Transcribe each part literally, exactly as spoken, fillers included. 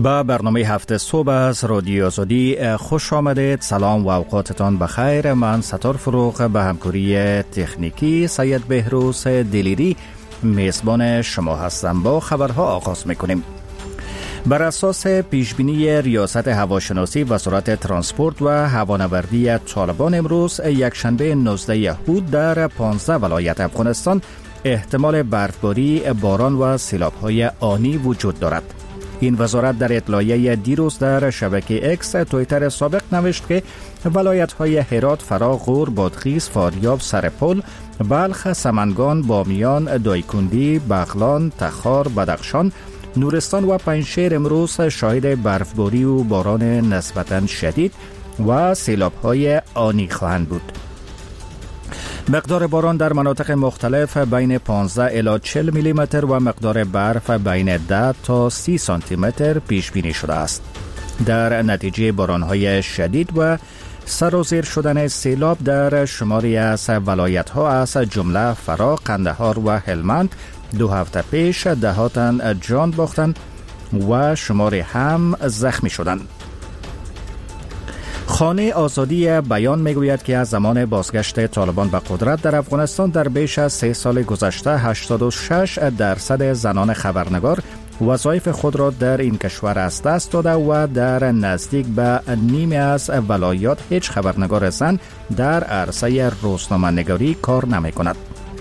با برنامه هفته صبح از رادیو آزادی خوش آمدید. سلام و اوقاتتان بخیر. من ستار فروغ به همکاری تکنیکی سید بهروز دلیری میزبان شما هستم. با خبرها آغاز میکنیم. بر اساس پیشبینی ریاست هواشناسی وزارت ترانسپورت و هوانوردی طالبان، امروز یکشنبه نوزده یهود در پانزده ولایت افغانستان احتمال برفباری، باران و سیلاب‌های آنی وجود دارد. این وزارت در اطلاعیه دیروز در شبکه اکس توییتر سابق نوشت که ولایت‌های هرات، فرا، غور، بادغیس، فاریاب، سرپل، بلخ، سمنگان، بامیان، دایکندی، بغلان، تخار، بدخشان، نورستان و پنجشیر امروز شاهد برفباری و باران نسبتاً شدید و سیلاب‌های آنی خواهند بود. مقدار باران در مناطق مختلف بین پانزده الی چهل میلی متر و مقدار برف بین ده تا سی سانتی متر پیش بینی شده است. در نتیجه باران‌های شدید و سرازیر شدن سیلاب در شماری از ولایت‌ها از جمله فرا، قندهار و هلمند دو هفته پیش دهاتن جان باختند و شماری هم زخمی شدند. خانه آزادی بیان میگوید که از زمان بازگشت طالبان به قدرت در افغانستان در بیش از سه سال گذشته هشتاد و شش درصد زنان خبرنگار وظایف خود را در این کشور از دست داده و در نزدیک به نیمی از ولایات هیچ خبرنگار زن در عرصه روزنامه‌نگاری کار نمی کند.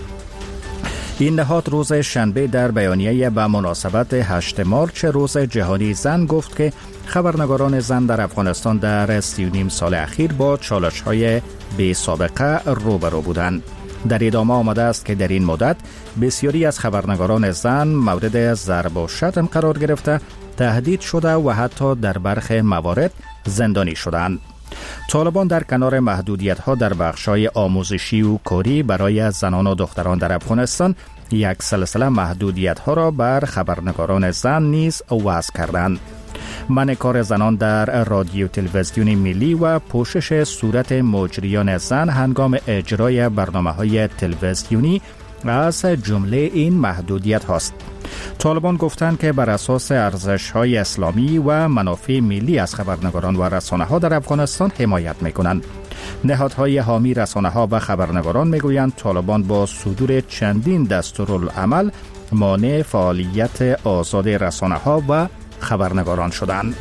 این نهاد روز شنبه در بیانیه به مناسبت هشت مارچ روز جهانی زن گفت که خبرنگاران زن در افغانستان در سی و نیم سال اخیر با چالش‌های بی سابقه روبرو بودند. در ادامه آمده است که در این مدت بسیاری از خبرنگاران زن مورد ضرب و شتم قرار گرفته، تهدید شده و حتی در برخی موارد زندانی شدند. طالبان در کنار محدودیت‌ها در بخش‌های آموزشی و کاری برای زنان و دختران در افغانستان یک سلسله محدودیت‌ها را بر خبرنگاران زن نیز وضع کردند. منع کار زنان در رادیو تلویزیون ملی و پوشش صورت مجریان زن هنگام اجرای برنامه‌های تلویزیونی از جمله این محدودیت هاست. طالبان گفتند که بر اساس ارزش‌های اسلامی و منافع ملی از خبرنگاران و رسانه‌ها در افغانستان حمایت می‌کنند. نهادهای حامی رسانه‌ها و خبرنگاران می‌گویند طالبان با صدور چندین دستورالعمل مانع فعالیت آزاد رسانه‌ها و خبرنگاران شدند.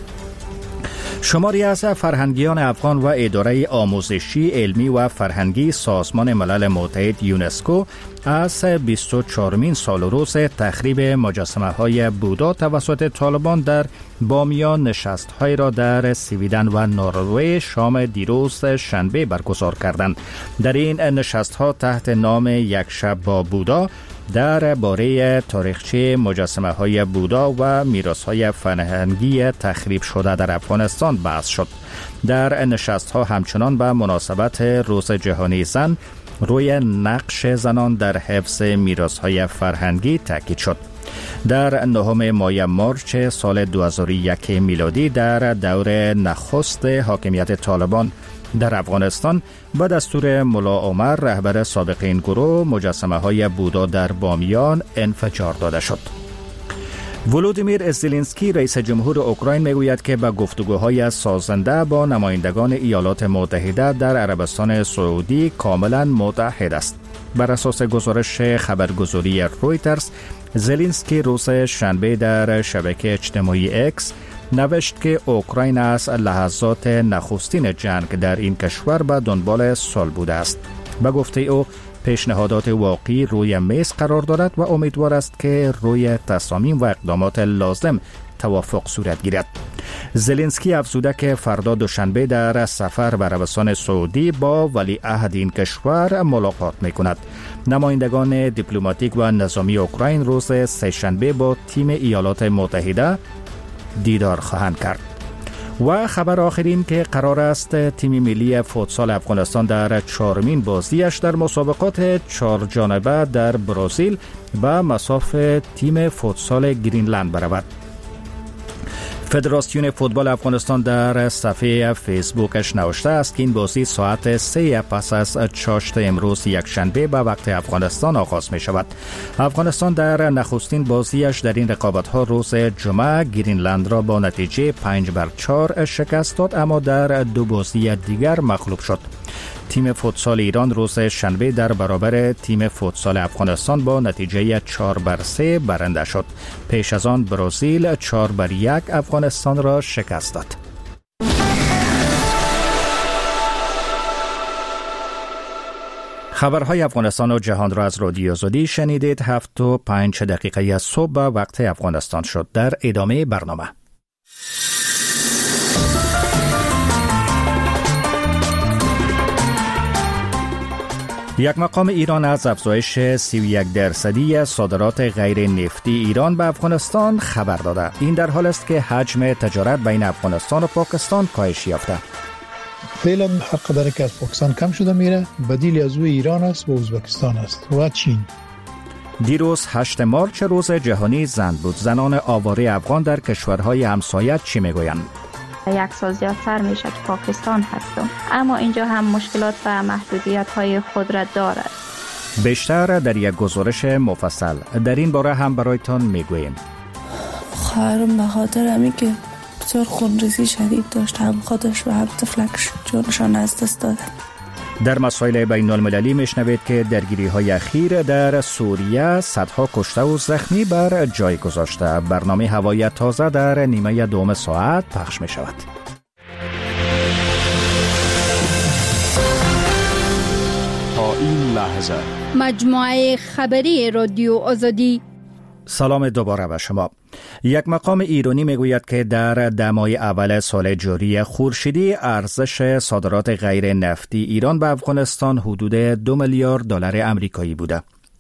شماری از فرهنگیان افغان و اداره آموزشی، علمی و فرهنگی سازمان ملل متحد یونسکو از بیست و چهارمین سال روز تخریب مجسمه‌های بودا توسط طالبان در بامیان نشست‌های را در سویدن و نروژ شام دیروز شنبه برگزار کردند. در این نشست‌ها تحت نام یک شب با بودا در باره تاریخچه مجسمه‌های بودا و میراث‌های فرهنگی تخریب شده در افغانستان بحث شد. در نشست‌ها همچنان به مناسبت روز جهانی زن روی نقش زنان در حفظ میراث‌های فرهنگی تاکید شد. در نهم ماه مارچ سال دو هزار و یک میلادی در دور نخست حاکمیت طالبان در افغانستان به دستور ملا عمر رهبر سابق این گروه مجسمه های بودا در بامیان انفجار داده شد. ولودیمیر زلنسکی رئیس جمهور اوکراین میگوید که به گفتگوهای سازنده با نمایندگان ایالات متحده در عربستان سعودی کاملا متحد است. بر اساس گزارش خبرگزاری رویترز، زلنسکی روز شنبه در شبکه اجتماعی اکس نوشت که اوکراین از لحظات نخستین جنگ در این کشور به دنبال صلح بوده است. به گفته او پیشنهادات واقعی روی میز قرار دارد و امیدوار است که روی تصامیم و اقدامات لازم توافق صورت گیرد. زلنسکی افزوده که فردا دوشنبه در سفر به عربستان سعودی با ولیعهد این کشور ملاقات می‌کند. نمایندگان دیپلماتیک و نظامی اوکراین روز سه‌شنبه با تیم ایالات متحده دیدار خواهند کرد. و خبر آخرین که قرار است تیم ملی فوتسال افغانستان در چهارمین بازیش در مسابقات چهار جانبه در برزیل به مصاف تیم فوتسال گرینلند برود. فدراسیون فوتبال افغانستان در صفحه فیسبوکش نوشته است که این بازی ساعت سه پس از چاشت امروز یک شنبه به وقت افغانستان آغاز می شود. افغانستان در نخستین بازیش در این رقابت ها روز جمعه گرینلند را با نتیجه پنج بر چهار شکست داد، اما در دو بازی دیگر مغلوب شد. تیم فوتسال ایران روز شنبه در برابر تیم فوتسال افغانستان با نتیجه چهار بر سه برنده شد. پیش از آن برزیل چهار بر یک افغانستان را شکست داد. خبرهای افغانستان و جهان را از رادیو آزادی شنیدید. هفت و پنج دقیقه از صبح وقت افغانستان شد. در ادامه برنامه یک مقام ایران از افزایش سی و یک درصدی صادرات غیر نفتی ایران به افغانستان خبر داده. این در حال است که حجم تجارت بین افغانستان و پاکستان کاهش یافته. فعلا هر قدر که از پاکستان کم شده میره، بدیل از او ایران است و ازبکستان است و چین. دیروز هشت مارچ روز جهانی زن بود. زنان آواره افغان در کشورهای همسایه چی میگویند؟ یک سال زیادتر میشه که پاکستان هستم، اما اینجا هم مشکلات و محدودیت های خود را دارد. بیشتر در یک گزارش مفصل در این باره هم برایتان میگوییم. خواهرم به خاطر همین که بسیار خونریزی شدید داشت، هم خودش و هم طفلکش جانشان از دست دادن. در مسائل بین المللی میشنوید که درگیری های اخیر در سوریه صدها کشته و زخمی بر جای گذاشته. برنامه هوایی تازه در نیمه دوم ساعت پخش می شود. تا این لحظه مجموعه خبری رادیو آزادی. سلام دوباره به شما. یک مقام ایرانی میگوید که در ده ماه اول سال جاری خورشیدی ارزش صادرات غیر نفتی ایران به افغانستان حدود دو میلیارد دلار آمریکایی بوده.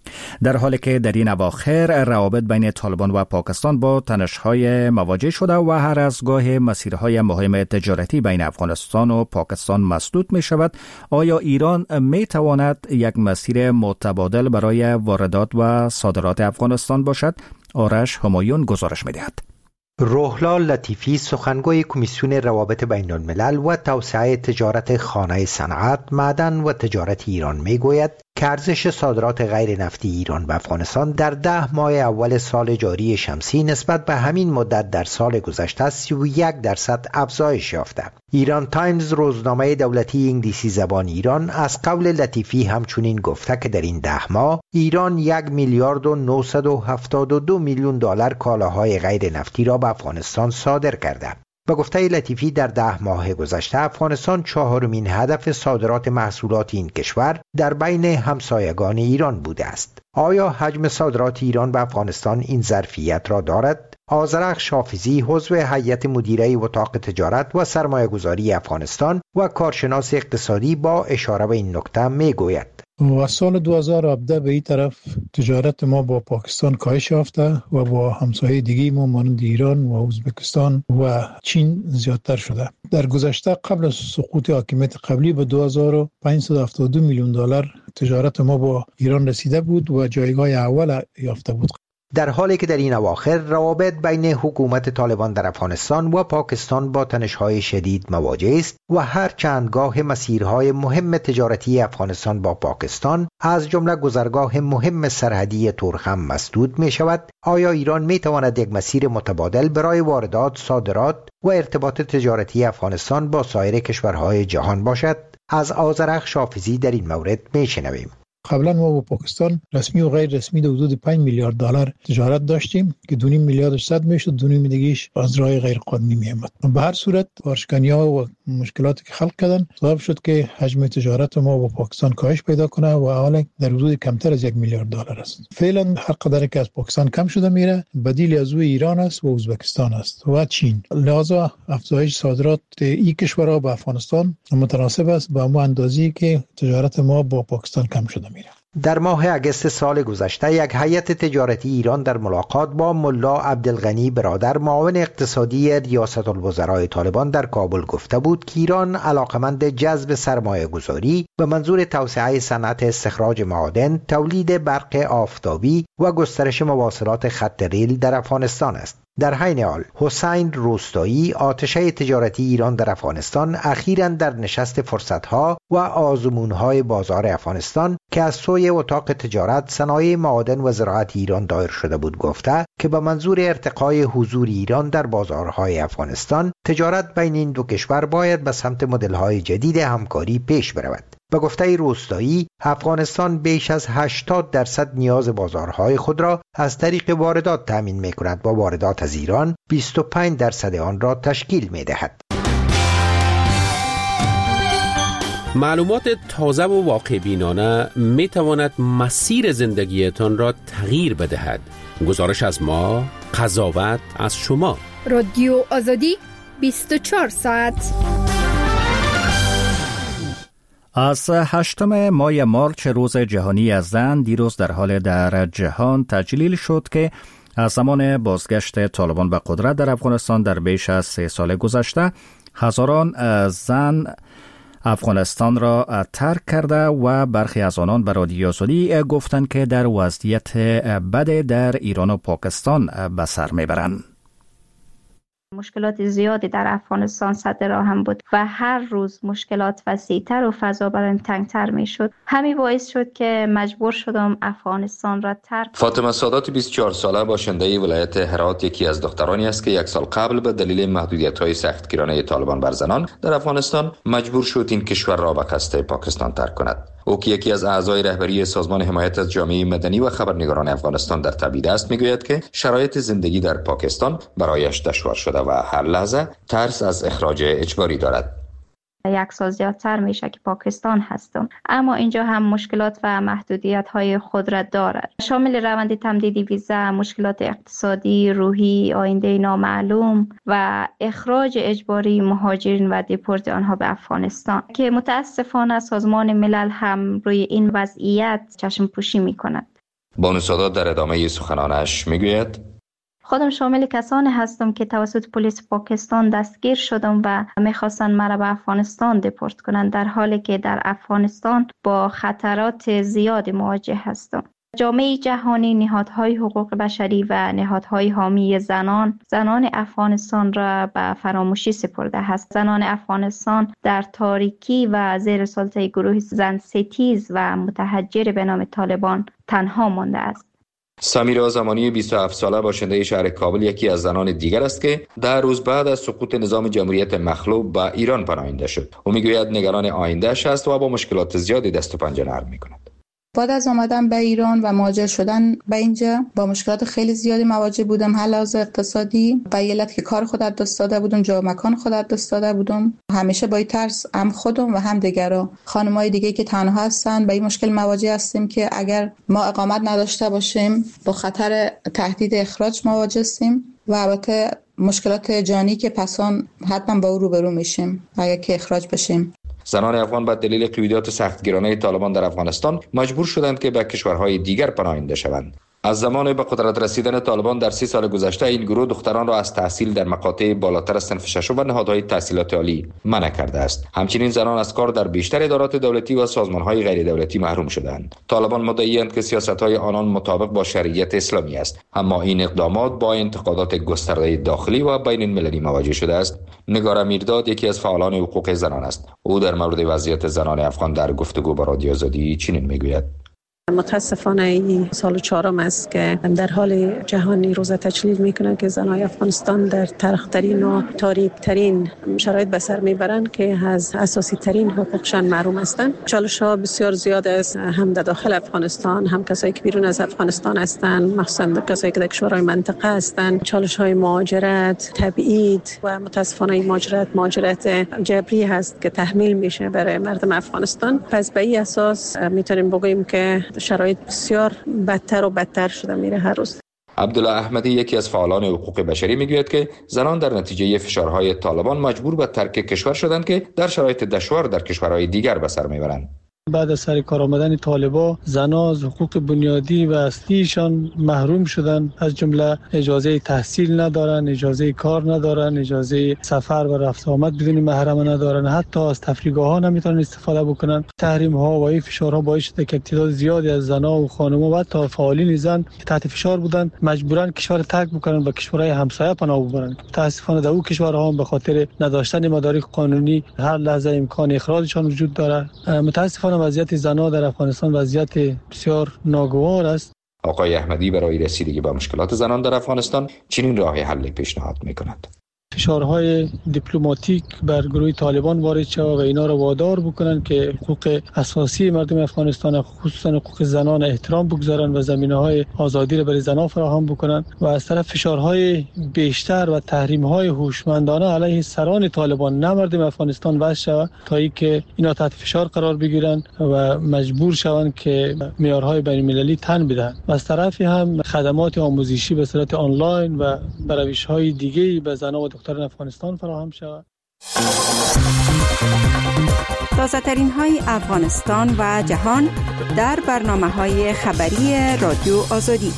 در حالی که در این اواخر روابط بین طالبان و پاکستان با تنش‌های مواجه شده و هر از گاه مسیرهای مهم تجارتی بین افغانستان و پاکستان مسدود می شود، آیا ایران می تواند یک مسیر متبادل برای واردات و صادرات افغانستان باشد؟ آرش همایون گزارش می دهد. روحلال لطیفی سخنگوی کمیسیون روابط بین الملل و توسعه تجارت خانه صنعت، معدن و تجارت ایران می گوید که ارزش صادرات غیر نفتی ایران به افغانستان در ده ماه اول سال جاری شمسی نسبت به همین مدت در سال گذشته سی و یک درصد افزایش یافته. ایران تایمز، روزنامه دولتی انگلیسی زبان ایران، از قول لطیفی همچنین گفته که در این ده ماه ایران یک میلیارد و نهصد و هفتاد و دو میلیون دلار کالاهای غیر نفتی را به افغانستان صادر کرده. به گفته لطیفی در ده ماه گذشته افغانستان چهارمین هدف صادرات محصولات این کشور در بین همسایگان ایران بوده است. آیا حجم صادرات ایران به افغانستان این ظرفیت را دارد؟ آذرخش حافظی، عضو هیئت مدیره اتاق تجارت و سرمایه‌گذاری افغانستان و کارشناس اقتصادی، با اشاره به این نکته میگوید: و سال دو هزار و هفده به این طرف تجارت ما با پاکستان کاهش یافته و با همسایه دیگه ما مانند ایران و ازبکستان و چین زیادتر شده. در گذشته قبل از سقوط حاکمیت قبلی به دو هزار و پانصد و هفتاد و دو میلیون دلار تجارت ما با ایران رسیده بود و جایگاه اول یافته بود. در حالی که در این اواخر روابط بین حکومت طالبان در افغانستان و پاکستان با تنش‌های شدید مواجه است و هر چندگاه مسیرهای مهم تجارتی افغانستان با پاکستان از جمله گذرگاه مهم سرحدی تورخم مسدود می شود، آیا ایران می تواند یک مسیر متبادل برای واردات، صادرات و ارتباط تجارتی افغانستان با سایر کشورهای جهان باشد؟ از آذرخش حافظی در این مورد می شنویم. قبلا ما با پاکستان رسمی و غیر رسمی در حدود پنج میلیارد دلار تجارت داشتیم که دو نیم میلیاردش صد میشد، دو نیم دیگه‌اش از راه غیر قانونی میآمد. به هر صورت وارشکنی‌ها و مشکلاتی که خلق کردن سبب شد که حجم تجارت ما با پاکستان کاهش پیدا کنه و حالا در حدود کمتر از یک میلیارد دلار است. فعلا هر قدر که از پاکستان کم شده میره، بدیل از او ایران است و ازبکستان است و چین. لذا افزایش صادرات این کشورها به افغانستان متناسب است با همون اندازه‌ای که تجارت ما با پاکستان کم شده میره. در ماه اگست سال گذشته یک هیئت تجارتی ایران در ملاقات با ملا عبدالغنی برادر، معاون اقتصادی ریاست الوزراء طالبان در کابل گفته بود که ایران علاقمند جذب سرمایه گذاری به منظور توسعه صنعت استخراج معادن، تولید برق آفتابی و گسترش مواصلات خط ریل در افغانستان است. در حین حال حسین روستایی، آتشه تجارتی ایران در افغانستان، اخیراً در نشست فرصت‌ها و آزمون‌های بازار افغانستان که از سوی اتاق تجارت، صنایع معادن و زراعت ایران دایر شده بود گفته که به منظور ارتقای حضور ایران در بازارهای افغانستان، تجارت بین این دو کشور باید به سمت مدل‌های جدید همکاری پیش برود. به گفته روستایی، افغانستان بیش از هشتاد درصد نیاز بازارهای خود را از طریق واردات تامین می‌کند و واردات از ایران بیست و پنج درصد آن را تشکیل می‌دهد. معلومات تازه و واقع بینانه می تواند مسیر زندگیتان را تغییر بدهد. گزارش از ما، قضاوت از شما. رادیو آزادی بیست و چهار ساعت. از هشتم ماه مارچ، روز جهانی از زن، دیروز در حال در جهان تجلیل شد که از زمان بازگشت طالبان به قدرت در افغانستان در بیش از سه سال گذشته، هزاران زن افغانستان را ترک کرده و برخی از آنان به رادیو آزادی گفتند که در وضعیت بد در ایران و پاکستان به سر میبرند. مشکلات زیادی در افغانستان سد راه هم بود و هر روز مشکلات وسیع‌تر و فضا برایم تنگتر می شد. همین باعث شد که مجبور شدم افغانستان را ترک. فاطمه سادات بیست و چهار ساله باشنده ولایت هرات یکی از دخترانی است که یک سال قبل به دلیل محدودیت‌های سختگیرانه طالبان بر زنان در افغانستان مجبور شد این کشور را به قصد پاکستان ترک کند. او که یکی از اعضای رهبری سازمان حمایت از جامعه مدنی و خبرنگاران افغانستان در تبعید است، میگوید که شرایط زندگی در پاکستان برایش دشوار شده و هر لحظه ترس از اخراج اجباری دارد. یک سال زیادتر میشه که پاکستان هستم، اما اینجا هم مشکلات و محدودیت های خود را دارد، شامل روند تمدیدی ویزا، مشکلات اقتصادی، روحی، آینده نامعلوم و اخراج اجباری مهاجرین و دیپورت آنها به افغانستان که متاسفانه سازمان ملل هم روی این وضعیت چشم پوشی می کند. بانو سادات در ادامه سخنانش میگوید: خودم شامل کسانی هستم که توسط پلیس پاکستان دستگیر شدم و میخواستن مرا به افغانستان دپورت کنند، در حالی که در افغانستان با خطرات زیادی مواجه هستم. جامعه جهانی، نهادهای حقوق بشری و نهادهای حامی زنان زنان افغانستان را به فراموشی سپرده است. زنان افغانستان در تاریکی و زیر سلطه گروه زن ستیز و متحجر به نام طالبان تنها مانده است. سمیرا زمانی بیست و هفت ساله باشنده شهر کابل یکی از زنان دیگر است که در روز بعد از سقوط نظام جمهوریت مخلوع به ایران پناهنده شد. او میگوید نگران آینده‌اش است و با مشکلات زیادی دست و پنجه نرم می‌کند. بعد از آمدن به ایران و مهاجر شدن به اینجا با مشکلات خیلی زیادی مواجه بودم، حالات اقتصادی به علت که کار خود از دست داده بودم، جا مکان خود از دست داده بودم، همیشه با این ترس هم خودم و هم دیگران خانمای دیگه که تنها هستن به این مشکل مواجه هستیم که اگر ما اقامت نداشته باشیم با خطر تهدید اخراج مواجه هستیم و البته مشکلات جانی که پسان حتما با او روبرو میشیم اگر که اخراج بشیم. زنان افغان به دلیل قیودات سختگیرانه طالبان در افغانستان مجبور شدند که به کشورهای دیگر پناهنده شوند. از زمان به قدرت رسیدن طالبان در سی سال گذشته این گروه دختران را از تحصیل در مقاطع بالاتر از صنف ششم و نهادهای تحصیلات عالی منع کرده است. همچنین زنان از کار در بیشتر ادارات دولتی و سازمانهای غیر دولتی محروم شدند. طالبان مدعی‌اند که سیاست‌های آنان مطابق با شریعت اسلامی است، اما این اقدامات با انتقادات گسترده داخلی و بین المللی مواجه شده است. نگار میرداد یکی از فعالان حقوق زنان است. او در مورد وضعیت زنان افغان در گفتگو با رادیو آزادی چنین میگوید: متاسفانه این سال چهارم است که در حال جهانی روز تجلیل میکنند که زنان افغانستان در تلخترین و تاریکترین شرایط به سر میبرند که از اساسی ترین حقوقشان محروم هستند. چالش ها بسیار زیاد است، هم در داخل افغانستان، هم کسایی که بیرون از افغانستان هستند، مخصوصا کسایی که در کشورهای منطقه هستند. چالش های مهاجرت، تبعید و متاسفانه این مهاجرت مهاجرت جبری هست که تحمیل میشه برای مردم افغانستان. پس به این اساس میتونیم بگوییم که شرایط بسیار بدتر و بدتر شده میره هر روز. عبدالله احمدی یکی از فعالان حقوق بشری میگوید که زنان در نتیجه فشارهای طالبان مجبور به ترک کشور شدند که در شرایط دشوار در کشورهای دیگر به سر میبرند. بعد از سر کار آمدن طالبان زنان از حقوق بنیادی و اصلیشان محروم شدن، از جمله اجازه تحصیل ندارن، اجازه کار ندارن، اجازه سفر و رفت آمد بدون محرم ندارن، حتی از تفریحگاه ها نمیتونن استفاده بکنن. تحریم ها و این فشارها باعث شده که تعداد زیادی از زنان و خانم‌ها و حتی فعالین زن تحت فشار بودن، مجبورن کشور ترک بکنن و کشورهای همسایه پناه ببرن. متاسفانه در اون کشورها هم به خاطر نداشتن مدارک قانونی هر لحظه امکان اخراجشان وجود داره. متاسفانه وضعیت زنان در افغانستان وضعیت بسیار ناگوار است. آقای احمدی برای رسیدگی به مشکلات زنان در افغانستان چنین راه حل پیشنهاد می‌کند. فشارهای دیپلماتیک بر گروه طالبان وارد شود و اینا را وادار بکنن که حقوق اساسی مردم افغانستان خصوصا حقوق زنان احترام بگذارن و زمینه‌های آزادی را برای زنان فراهم بکنن و از طرف فشارهای بیشتر و تحریم‌های هوشمندانه علیه سران طالبان نه مردم افغانستان وضع شود تا اینکه اینا تحت فشار قرار بگیرن و مجبور شوند که معیارهای بین‌المللی تن بدن. و از طرفی هم خدمات آموزشی به صورت آنلاین و روش‌های دیگه‌ای به زنان و دختران افغانستان فراهم شود. تازه ترین های افغانستان و جهان در برنامه های خبری رادیو آزادی.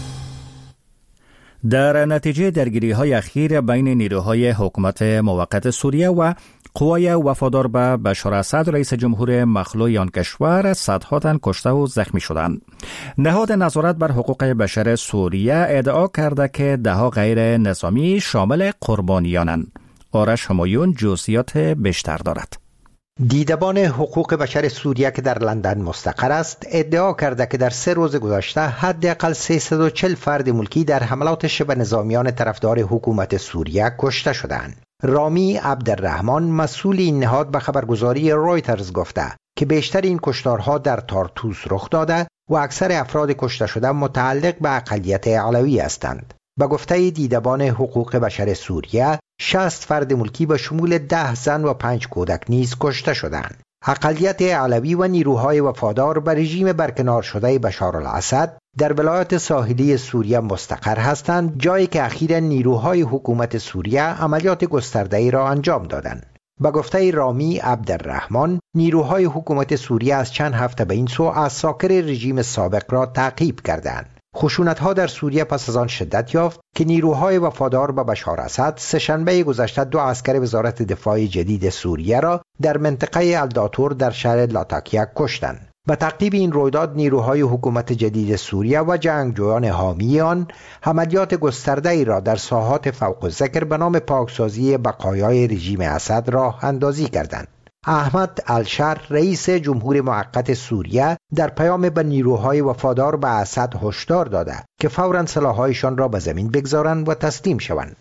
در نتیجه درگیری های اخیر بین نیروهای حکومت موقت سوریه و قوای وفادار به بشار اسد رئیس جمهور مخلوع آن کشور، صدها تن کشته و زخمی شدند. نهاد نظارت بر حقوق بشر سوریه ادعا کرده که دهها غیر نظامی شامل قربانیانند. آرش همایون جزئیات بیشتر دارد. دیدبان حقوق بشر سوریه که در لندن مستقر است ادعا کرده که در سه روز گذشته حداقل سیصد و چهل فرد ملکی در حملات شبه نظامیان طرفدار حکومت سوریه کشته شدند. رامی عبدالرحمن مسئول این نهاد به خبرگزاری رویترز گفته که بیشتر این کشتارها در تارتوس رخ داده و اکثر افراد کشته شده متعلق به اقلیت علوی هستند. به گفته دیدبان حقوق بشر سوریه، شصت فرد ملکی به شمول ده زن و پنج کودک نیز کشته شدند. اقلیت علوی و نیروهای وفادار به رژیم برکنار شده بشار الاسد در ولایات ساحلی سوریه مستقر هستند، جایی که اخیراً نیروهای حکومت سوریه عملیات گسترده‌ای را انجام دادند. به گفته رامی عبدالرحمن، نیروهای حکومت سوریه از چند هفته به این سو عساکر رژیم سابق را تعقیب کردند. خشونت‌ها در سوریه پس از آن شدت یافت که نیروهای وفادار به بشار اسد سه‌شنبه گذشته دو عسکر وزارت دفاع جدید سوریه را در منطقه الداتور در شهر لاتاکیا کشتند. به تعقیب این رویداد نیروهای حکومت جدید سوریه و جنگجویان حامی آن عملیات گسترده‌ای را در ساحات فوق الذکر به نام پاکسازی بقایای رژیم اسد راه اندازی کردند. احمد الشر رئیس جمهور موقت سوریه در پیام به نیروهای وفادار به اسد هشدار داده که فوراً سلاح‌هایشان را به زمین بگذارند و تسلیم شوند.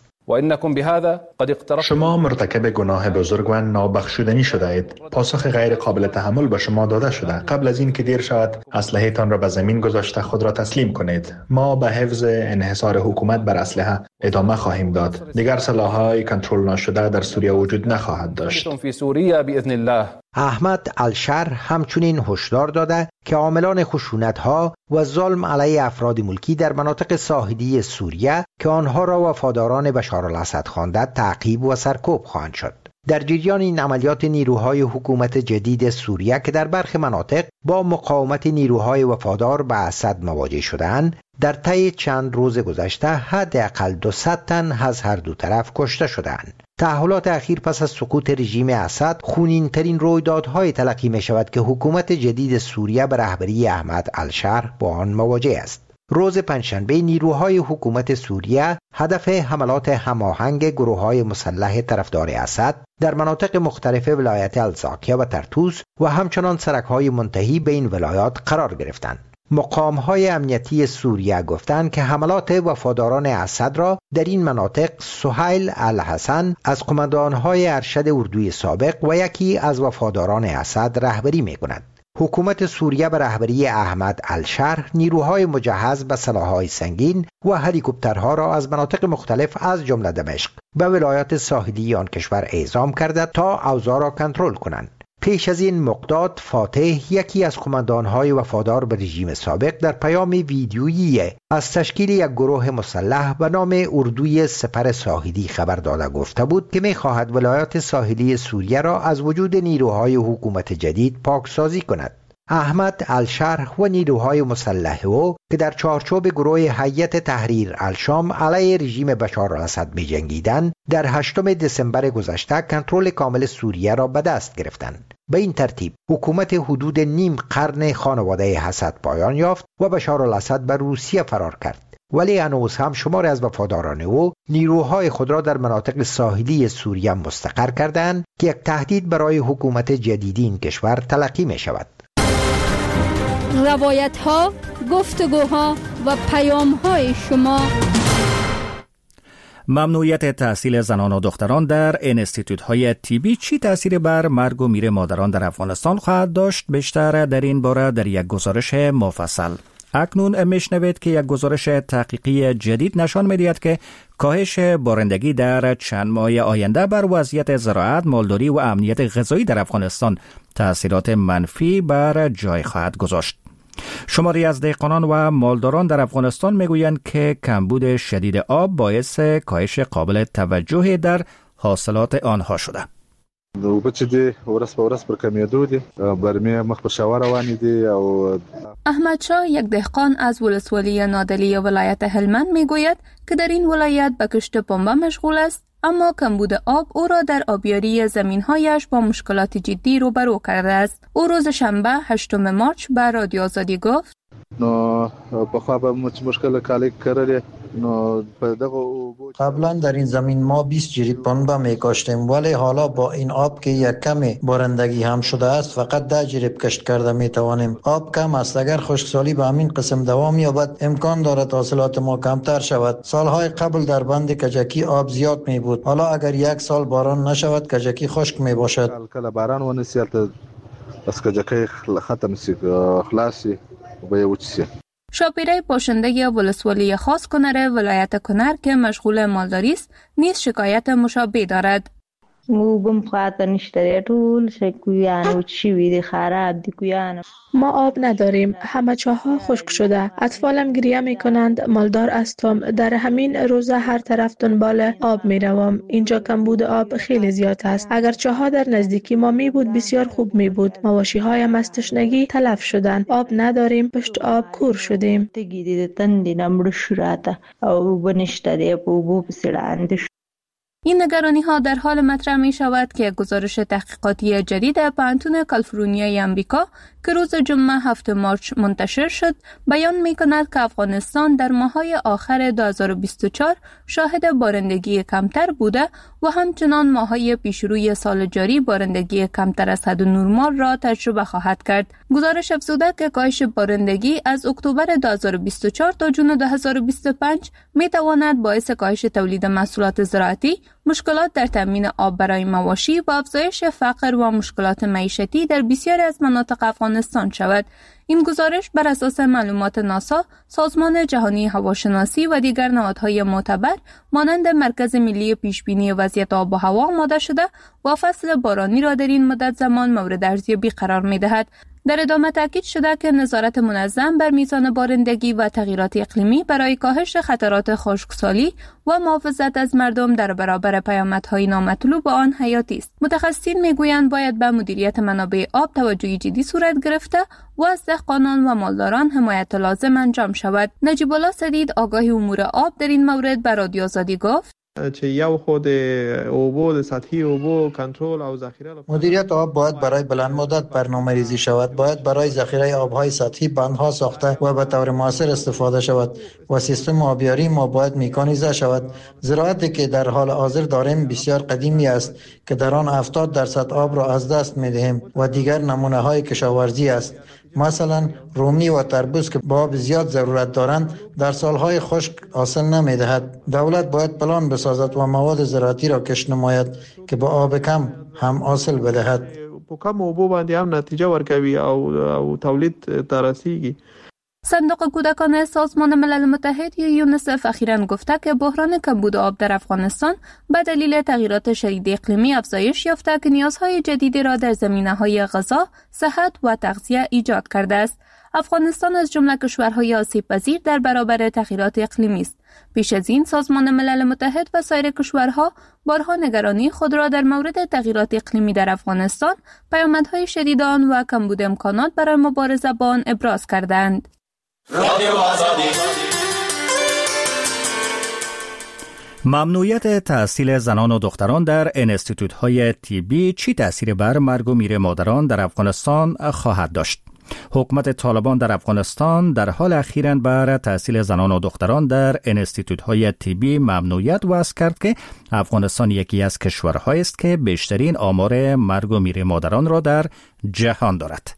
شما مرتکب گناه بزرگ و نابخشودنی شده اید. پاسخ غیر قابل تحمل به شما داده شده. قبل از این که دیر شود اسلحه تان را به زمین گذاشته خود را تسلیم کنید. ما به حفظ انحصار حکومت بر اسلحه ادامه خواهیم داد. دیگر سلاح‌های کنترل نشده در سوریه وجود نخواهد داشت. احمد الشر همچنین هشدار داده که عاملان خشونت‌ها و ظلم علیه افراد ملکی در مناطق ساحلی سوریه که آنها را وفاداران بشار الاسد خواندند تعقیب و سرکوب خواهند شد. در جریان این عملیات نیروهای حکومت جدید سوریه که در برخی مناطق با مقاومت نیروهای وفادار به اسد مواجه شدند، در طی چند روز گذشته حداقل دویست تن از هر دو طرف کشته شدند. تحولات اخیر پس از سقوط رژیم اسد خونین ترین رویدادهای تلقی می شود که حکومت جدید سوریه به رهبری احمد الشر با آن مواجه است. روز پنجشنبه نیروهای حکومت سوریه هدف حملات هماهنگ گروه‌های مسلح طرفدار اسد در مناطق مختلف ولایت الزاکیه و ترتوس و همچنان سرک‌های منتهی به این ولایات قرار گرفتند. مقام‌های امنیتی سوریه گفتند که حملات وفاداران اسد را در این مناطق سهیل الحسن از قماندان‌های ارشد اردوی سابق و یکی از وفاداران اسد رهبری می‌کند. حکومت سوریه به رهبری احمد الشر نیروهای مجهز به سلاح‌های سنگین و هلیکوپترها را از مناطق مختلف از جمله دمشق به ولایات ساحلی آن کشور اعزام کرده تا اوضاع را کنترل کنند. پیش از این مقداد فاتح یکی از قماندان‌های وفادار به رژیم سابق در پیام ویدیویی از تشکیل یک گروه مسلح به نام اردوی سپر ساحلی خبر داده گفته بود که می‌خواهد ولایات ساحلی سوریه را از وجود نیروهای حکومت جدید پاکسازی کند. احمد الشرح و نیروهای مسلح او که در چارچوب گروه هیئت تحریر الشام علیه رژیم بشار الاسد می جنگیدند در هشتم دسامبر گذشته کنترل کامل سوریه را به دست گرفتند. به این ترتیب حکومت حدود نیم قرن خانواده حسد پایان یافت و بشار الاسد به روسیه فرار کرد. ولی هنوز هم شماری از وفاداران او نیروهای خود را در مناطق ساحلی سوریه مستقر کردند که یک تهدید برای حکومت جدید این کشور تلقی می شود. روایت ها، گفتگوها و پیام های شما. ممنوعیت تحصیل زنان و دختران در انستیتوت های طبی چی تأثیر بر مرگ و میر مادران در افغانستان خواهد داشت؟ بیشتر در این باره در یک گزارش مفصل. اکنون میشنوید که یک گزارش تحقیقی جدید نشان می‌دهد که کاهش بارندگی در چند ماه آینده بر وضعیت زراعت، مالداری و امنیت غذایی در افغانستان تأثیرات منفی بر جای خواهد گذاشت. شماری از دهقانان و مالداران در افغانستان میگویند که کمبود شدید آب باعث کاهش قابل توجهی در حاصلات آنها شده. د اوبه چې دی ورځ په ورځ پر کمیدو دي، برمې مخ په شاور روانې دي. او احمد شاه یک دهقان از ولسوالی نادلی ولایت هلمند میگوید که در این ولایت به کشت پنبه مشغول است، اما کمبود آب او را در آبیاری زمین‌هایش با مشکلات جدی روبرو کرده است. او روز شنبه هشتم مارچ به رادیو آزادی گفت: نو پخوا به مشکل کالی کرده. قبلا در این زمین ما بیست جریب پنبه می کاشتیم، ولی حالا با این آب که یک کمی بارندگی هم شده است فقط ده جریب کشت کرده می توانیم. آب کم است، اگر خشکسالی به همین قسم دوام یابد امکان دارد حاصلات ما کمتر شود. سالهای قبل در بند کجکی آب زیاد می بود، حالا اگر یک سال باران نشود کجکی خشک می باشد. کله باران و نسیت از کجکی ختم سی خلاصی و به وچسی. شاپیره پاشنده ولسوالی خاص کنر ولایت کنر که مشغول مالداری است نیز شکایت مشابه دارد. ما آب نداریم، همه چاها خشک شده، اطفالم گریه می کنند، مالدار هستم، در همین روزه هر طرف دنبال آب می روم. اینجا کمبود آب خیلی زیاد است. اگر چاها در نزدیکی ما می بود بسیار خوب می بود. مواشی هایم از تشنگی تلف شدند. آب نداریم، پشت آب کور شدیم. این نگرانی ها در حال مطرح می شود که گزارش تحقیقاتی جدید پانتون کالیفرنیای امریکا که روز جمعه هفتم مارچ منتشر شد بیان می کند که افغانستان در ماه‌های آخر دو هزار و بیست و چهار شاهد بارندگی کمتر بوده و همچنان ماه‌های پیشروی سال جاری بارندگی کمتر از حد نرمال را تجربه خواهد کرد. گزارش افزوده که کاهش بارندگی از اکتبر دو هزار و بیست و چهار تا جون دو هزار و بیست و پنج می تواند باعث کاهش تولید محصولات زراعتی، مشکلات در تامین آب برای مواشی و افزایش فقر و مشکلات معیشتی در بسیاری از مناطق افغانستان شود. این گزارش بر اساس معلومات ناسا، سازمان جهانی هواشناسی و دیگر نهادهای معتبر مانند مرکز ملی پیشبینی وضعیت آب و هوا آماده شده و فصل بارانی را در این مدت زمان مورد ارزیابی قرار می‌دهد. در ادامه تاکید شده که نظارت منظم بر میزان بارندگی و تغییرات اقلیمی برای کاهش خطرات خشکسالی و محافظت از مردم در برابر پیامدهای نامطلوب آن حیاتی است. متخصصین میگویند باید به مدیریت منابع آب توجه جدی صورت گرفته و از دهقانان و مالداران حمایت لازم انجام شود. نجیب الله سدید آگاه امور آب در این مورد به رادیو آزادی گفت: چې یو خود اوبو د سطحي اوبو کنترل او ذخیره مدیریت آب باید برای بلند مدت برنامه‌ریزی شود. باید برای ذخیره آب‌های سطحی بندها ساخته و به طور مؤثر استفاده شود و سیستم آبیاری ما باید میکانیزه شود. زراعتی که در حال حاضر داریم بسیار قدیمی است که در آن هفتاد درصد آب را از دست می‌دهیم و دیگر نمونه‌های کشاورزی است. مثلا رومی و تربوز که با آب زیاد ضرورت دارند در سالهای خشک حاصل نمی‌دهد. دولت باید پلان بسازد و مواد زراعتی را کشت نماید که با آب کم هم حاصل بدهد. په کم اوبو باندې هم نتیجه ورکوي او او تولید ته رسیږي. صندوق کودکان سازمان ملل متحد یا یونیسف اخیراً گفته که بحران کمبود آب در افغانستان به دلیل تغییرات شدید اقلیمی افزایش یافته که نیازهای جدیدی را در زمینه‌های غذا، صحت و تغذیه ایجاد کرده است. افغانستان از جمله کشورهای آسیب‌پذیر در برابر تغییرات اقلیمی است. پیش از این سازمان ملل متحد و سایر کشورها بارها نگرانی خود را در مورد تغییرات اقلیمی در افغانستان، پیامدهای شدید آن و کمبود امکانات برای مبارزه با آن ابراز کردند. ممنوعیت تحصیل زنان و دختران در انستیتوت‌های طبی چی تأثیر بر مرگ و میر مادران در افغانستان خواهد داشت؟ حکومت طالبان در افغانستان در حال اخیراً بر تحصیل زنان و دختران در انستیتوت‌های طبی ممنوعیت وضع کرد که افغانستان یکی از کشورهایی است که بیشترین آمار مرگ و میر مادران را در جهان دارد.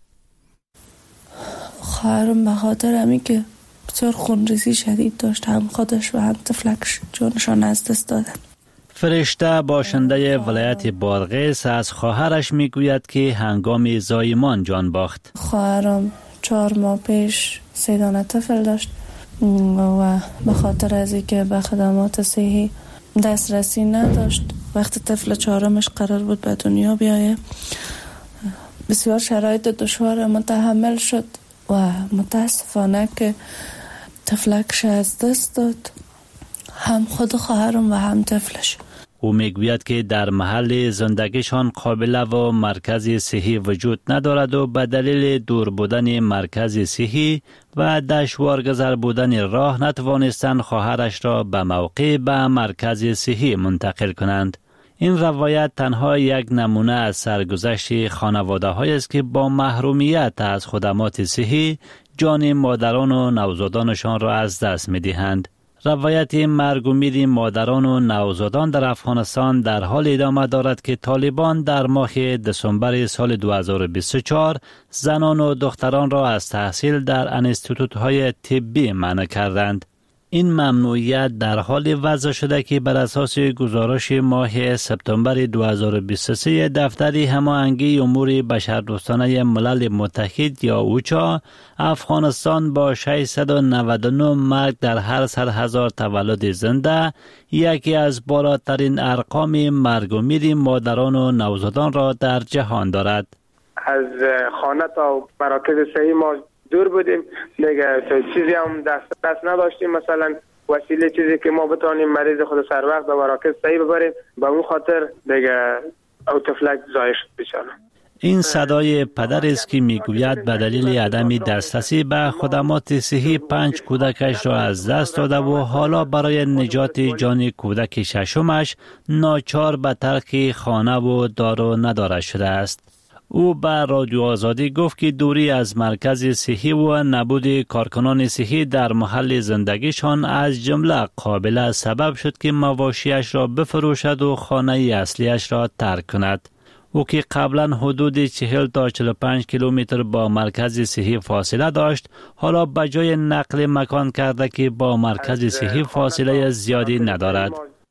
خواهرم به خاطر همین که بسیار خونریزی شدید داشت، هم خودش و هم طفلکش جانشان از دست دادن. فرشته باشنده ولایت بادغیس از خواهرش میگوید که هنگام زایمان جان باخت. خواهرم چهار ماه پیش سه دانه طفل داشت و به خاطر از اینکه به خدمات صحی دسترسی نداشت، وقتی طفل چهارمش قرار بود به دنیا بیایه بسیار شرایط دشوار متحمل شد و متاسفانه که طفلکش از دست داد، هم خود خواهرم و هم طفلش. او میگوید که در محل زندگیشان قابله و مرکز صحی وجود ندارد و به دلیل دور بودن مرکز صحی و دشوارگذر بودن راه نتوانستند خواهرش را به موقع به مرکز صحی منتقل کنند. این روایت تنها یک نمونه از سرگذشت خانواده‌هایی است که با محرومیت از خدمات صحی جان مادران و نوزادانشان را از دست می‌دهند. روایت مرگ و میر مادران و نوزادان در افغانستان در حال ادامه دارد که طالبان در ماه دسامبر سال دو هزار و بیست و چهار زنان و دختران را از تحصیل در انستیتوت‌های طبی منع کردند. این ممنوعیت در حال وضع شده که بر اساس گزارش ماه سپتامبر دو هزار و بیست و سه دفتر هماهنگی امور بشردوستانه ملل متحد یا اوچا، افغانستان با ششصد و نود و نه مرگ در هر صد هزار تولد زنده یکی از بالاترین ارقام مرگ و میر مادران و نوزادان را در جهان دارد. از خانه تا مراکز صحی ما دور بودیم دیگه، چیزی هم دست دست نداشتیم، مثلا وسیله چیزی که ما بتونیم مریض خود سر وقت به مراکز صحی ببریم، به اون خاطر دیگه او طفلک ضایع شد بیچاره. این صدای پدر است که میگوید به دلیل عدم دسترسی به خدمات صحی پنج کودکش را از دست داده و حالا برای نجات جان کودک ششمش ناچار به ترک خانه و دار و نداره شده است. او به رادیو آزادی گفت که دوری از مرکز صحی و نبود کارکنان صحی در محل زندگیشان از جمله قابل سبب شد که مواشیش را بفروشد و خانه اصلیش را ترک کند. او که قبلا حدود چهل تا چهل و پنج کیلومتر با مرکز صحی فاصله داشت، حالا به جای نقل مکان کرده که با مرکز صحی فاصله زیادی ندارد.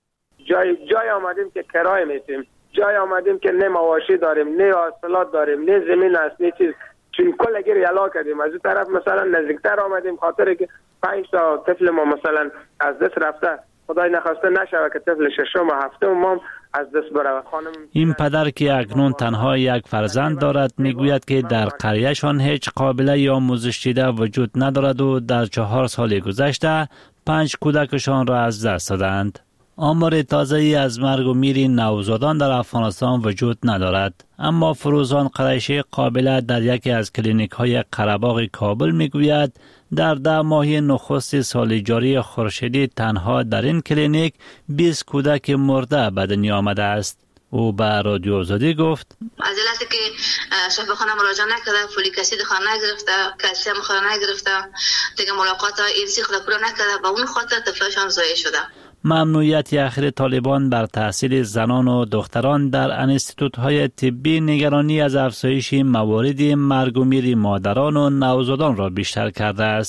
جای جای آمدیم که کرایه میتیم، جای آمدیم که نه مواشی داریم، نه حاصلات داریم، نه زمین است، نه چیز، چون کل گیر یلا کردیم. از این طرف مثلا نزدیکتر آمدیم خاطر که پنج تا طفل ما مثلا از دست رفته، خدای نخواسته نشوه که طفل ششم و هفتم ما از دست بره. خانم این پدر که اکنون تنها یک فرزند دارد میگوید که در قریهشان هیچ قابله یا آموزش دیده وجود ندارد و در چهار سال گذشته پنج کودکشان را از دست دادند. آمار تازه‌ای از مرگ و میر نوزادان در افغانستان وجود ندارد، اما فروزان قریشی قابله در یکی از کلینیک های قره‌باغ کابل میگوید در ده ماه نخست سال جاری خورشیدی تنها در این کلینیک بیست کودک مرده به دنیا آمده است. او به رادیو آزادی گفت از علتی که صاحب خانه مراجعه نکرده، فولیک اسید خود نگرفته، کلسیم خود نگرفته، دیگه ملاقات اینسی خود پورا نکرده، با اون خاطر طفلشان ضایع شده. ممنوعیت اخیر طالبان بر تحصیل زنان و دختران در انستیتوت‌های طبی نگرانی از افزایش موارد مرگ و میر مادران و نوزادان را بیشتر کرده است.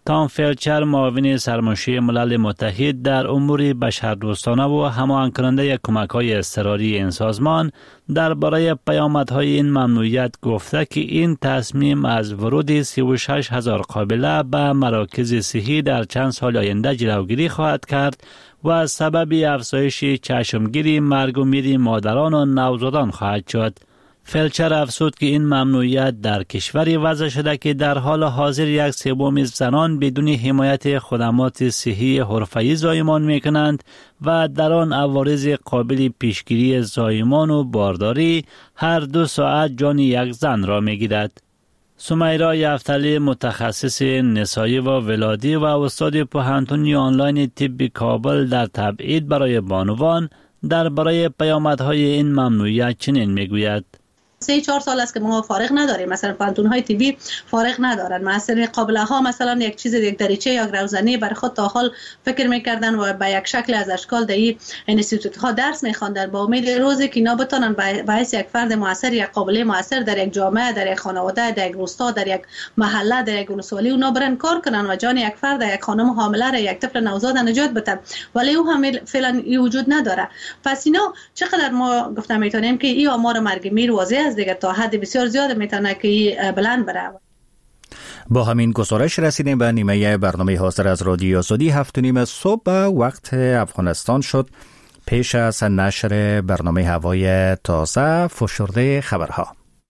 تام فلچر، معاون سرمنشی ملل متحد در امور بشردوستانه و هماهنگ کننده کمک‌های اضطراری این سازمان درباره پیامدهای این ممنوعیت گفته که این تصمیم از ورود سی و شش هزار قابله به مراکز صحی در چند سال آینده جلوگیری خواهد کرد و سبب افزایش چشمگیری مرگ و میر مادران و نوزادان خواهد شد. فلچر افزود که این ممنوعیت در کشوری وضع شده که در حال حاضر یک سوم زنان بدون حمایت خدمات صحی حرفه‌ای زایمان می‌کنند و در آن عوارض قابل پیشگیری زایمان و بارداری هر دو ساعت جان یک زن را می‌گیرد. سمیرا یفتلی، متخصص نسایی و ولادی و استاد پوهنتون آنلاین طب کابل در تبعید برای بانوان درباره پیامدهای این ممنوعیت چنین میگوید: سه چهار سال است که ما فارغ نداریم، مثلا پانتون های تیوی فارغ ندارن، مثلا قابله ها مثلا یک چیز یک دریچه یا روزانه برای خود تا حال فکر میکردن و به یک شکل از اشکال در این انستیتوت ها درس میخواندن با امید روزی که اینا بتونن به حیث یک فرد موثر، یک قابله موثر در یک جامعه، در یک خانواده، در یک روستا، در یک محله، در یک ولسوالی اونا برن کار کنن و جان یک فرد، یک خانم حامله را، یک طفل نوزاد نجات بدن، ولی او هم فعلا این وجود نداره. پس اینا چقدر ما گفتم میتونیم که این آمار مرگ میر واضح دیگه تا حد بسیار زیاد میتونه که بلند بره. با همین گزارش رسیدیم به نیمه برنامه حاضر از رادیو آزادی. هفت و نیم صبح به وقت افغانستان شد. پیش از نشر برنامه هوای تازه، فشرده خبرها.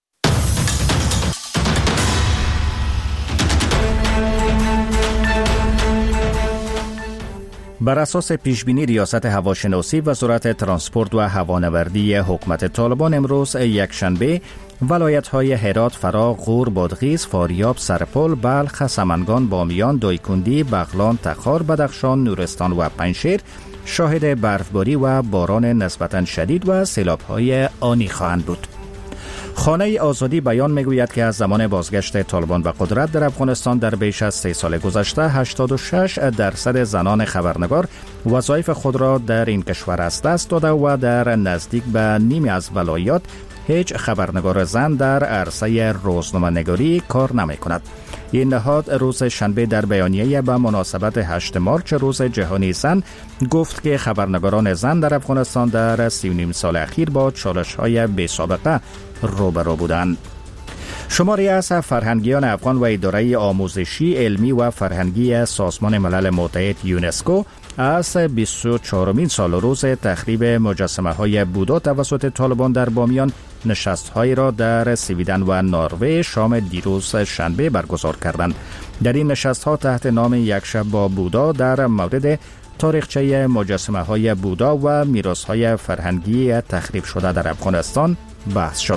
بر اساس پیشبینی ریاست هواشناسی وزارت ترانسپورت و هوانوردی حکومت طالبان امروز یکشنبه ولایت‌های هرات، فراغ، غور، بادغیس، فاریاب، سرپل، بلخ، سمنگان، بامیان، دایکندی، بغلان، تخار، بدخشان، نورستان و پنجشیر شاهد برفباری و باران نسبتاً شدید و سیلاب‌های آنی خواهند بود. خانه آزادی بیان میگوید که از زمان بازگشت طالبان به قدرت در افغانستان در بیش از سه سال گذشته هشتاد و شش درصد زنان خبرنگار وظایف خود را در این کشور از دست داده و در نزدیک به نیمی از ولایات هیچ خبرنگار زن در عرصه روزنامه‌نگاری کار نمی کند. این نهاد روز شنبه در بیانیه به مناسبت هشت مارچ روز جهانی زن گفت که خبرنگاران زن در افغانستان در سی و نیم سال اخیر با چالش‌های بی‌سابقه روبرو بودند. شماری از فرهنگیان افغان و اداره آموزشی، علمی و فرهنگی سازمان ملل متحد یونسکو از بیست و چهارمین سال روز تخریب مجسمه های بودا توسط طالبان در بامیان نشست‌هایی را در سویدن و نروژ شام دیروز شنبه برگزار کردند. در این نشست‌ها تحت نام یک شب با بودا در مورد تاریخچه مجسمه های بودا و میراث‌های فرهنگی تخریب شده در افغانستان بحث شد.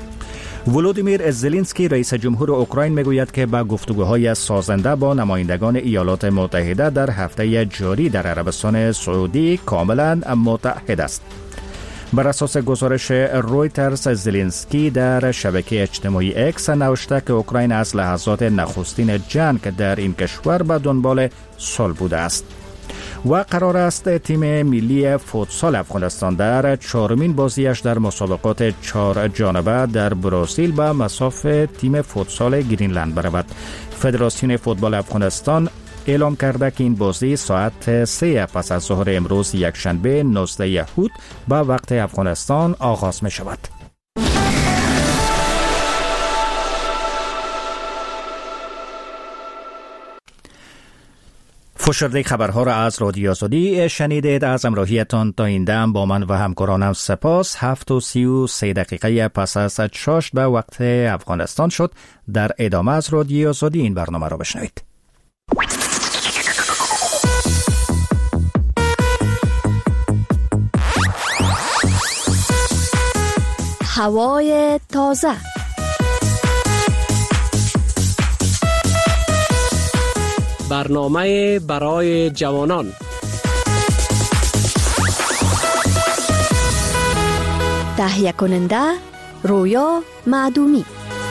ولودیمیر زلنسکی رئیس جمهور اوکراین میگوید که با گفتگوهای سازنده با نمایندگان ایالات متحده در هفته جاری در عربستان سعودی کاملا متحد است. بر اساس گزارش رویترز، زلنسکی در شبکه اجتماعی اکس نوشته که اوکراین از لحظات نخستین جنگ در این کشور به دنبال صلح بوده است و قرار است تیم ملی فوتسال افغانستان در چهارمین بازیش در مسابقات چهار جانبه در برزیل به مصاف تیم فوتسال گرینلند برود. فدراسیون فوتبال افغانستان اعلام کرده که این بازی ساعت سه پس از ظهر امروز یکشنبه نوزده یهود به وقت افغانستان آغاز می شود. فشرده خبرها را از رادیو آزادی شنیدید. از همراهیتان تا این دم با من و همکارانم سپاس. هفت و سی و سه دقیقه پس از شش به وقت افغانستان شد. در ادامه از رادیو آزادی این برنامه را بشنوید. هوای تازه. برنامه برای جوانان. تهیه کننده رویا معدومی.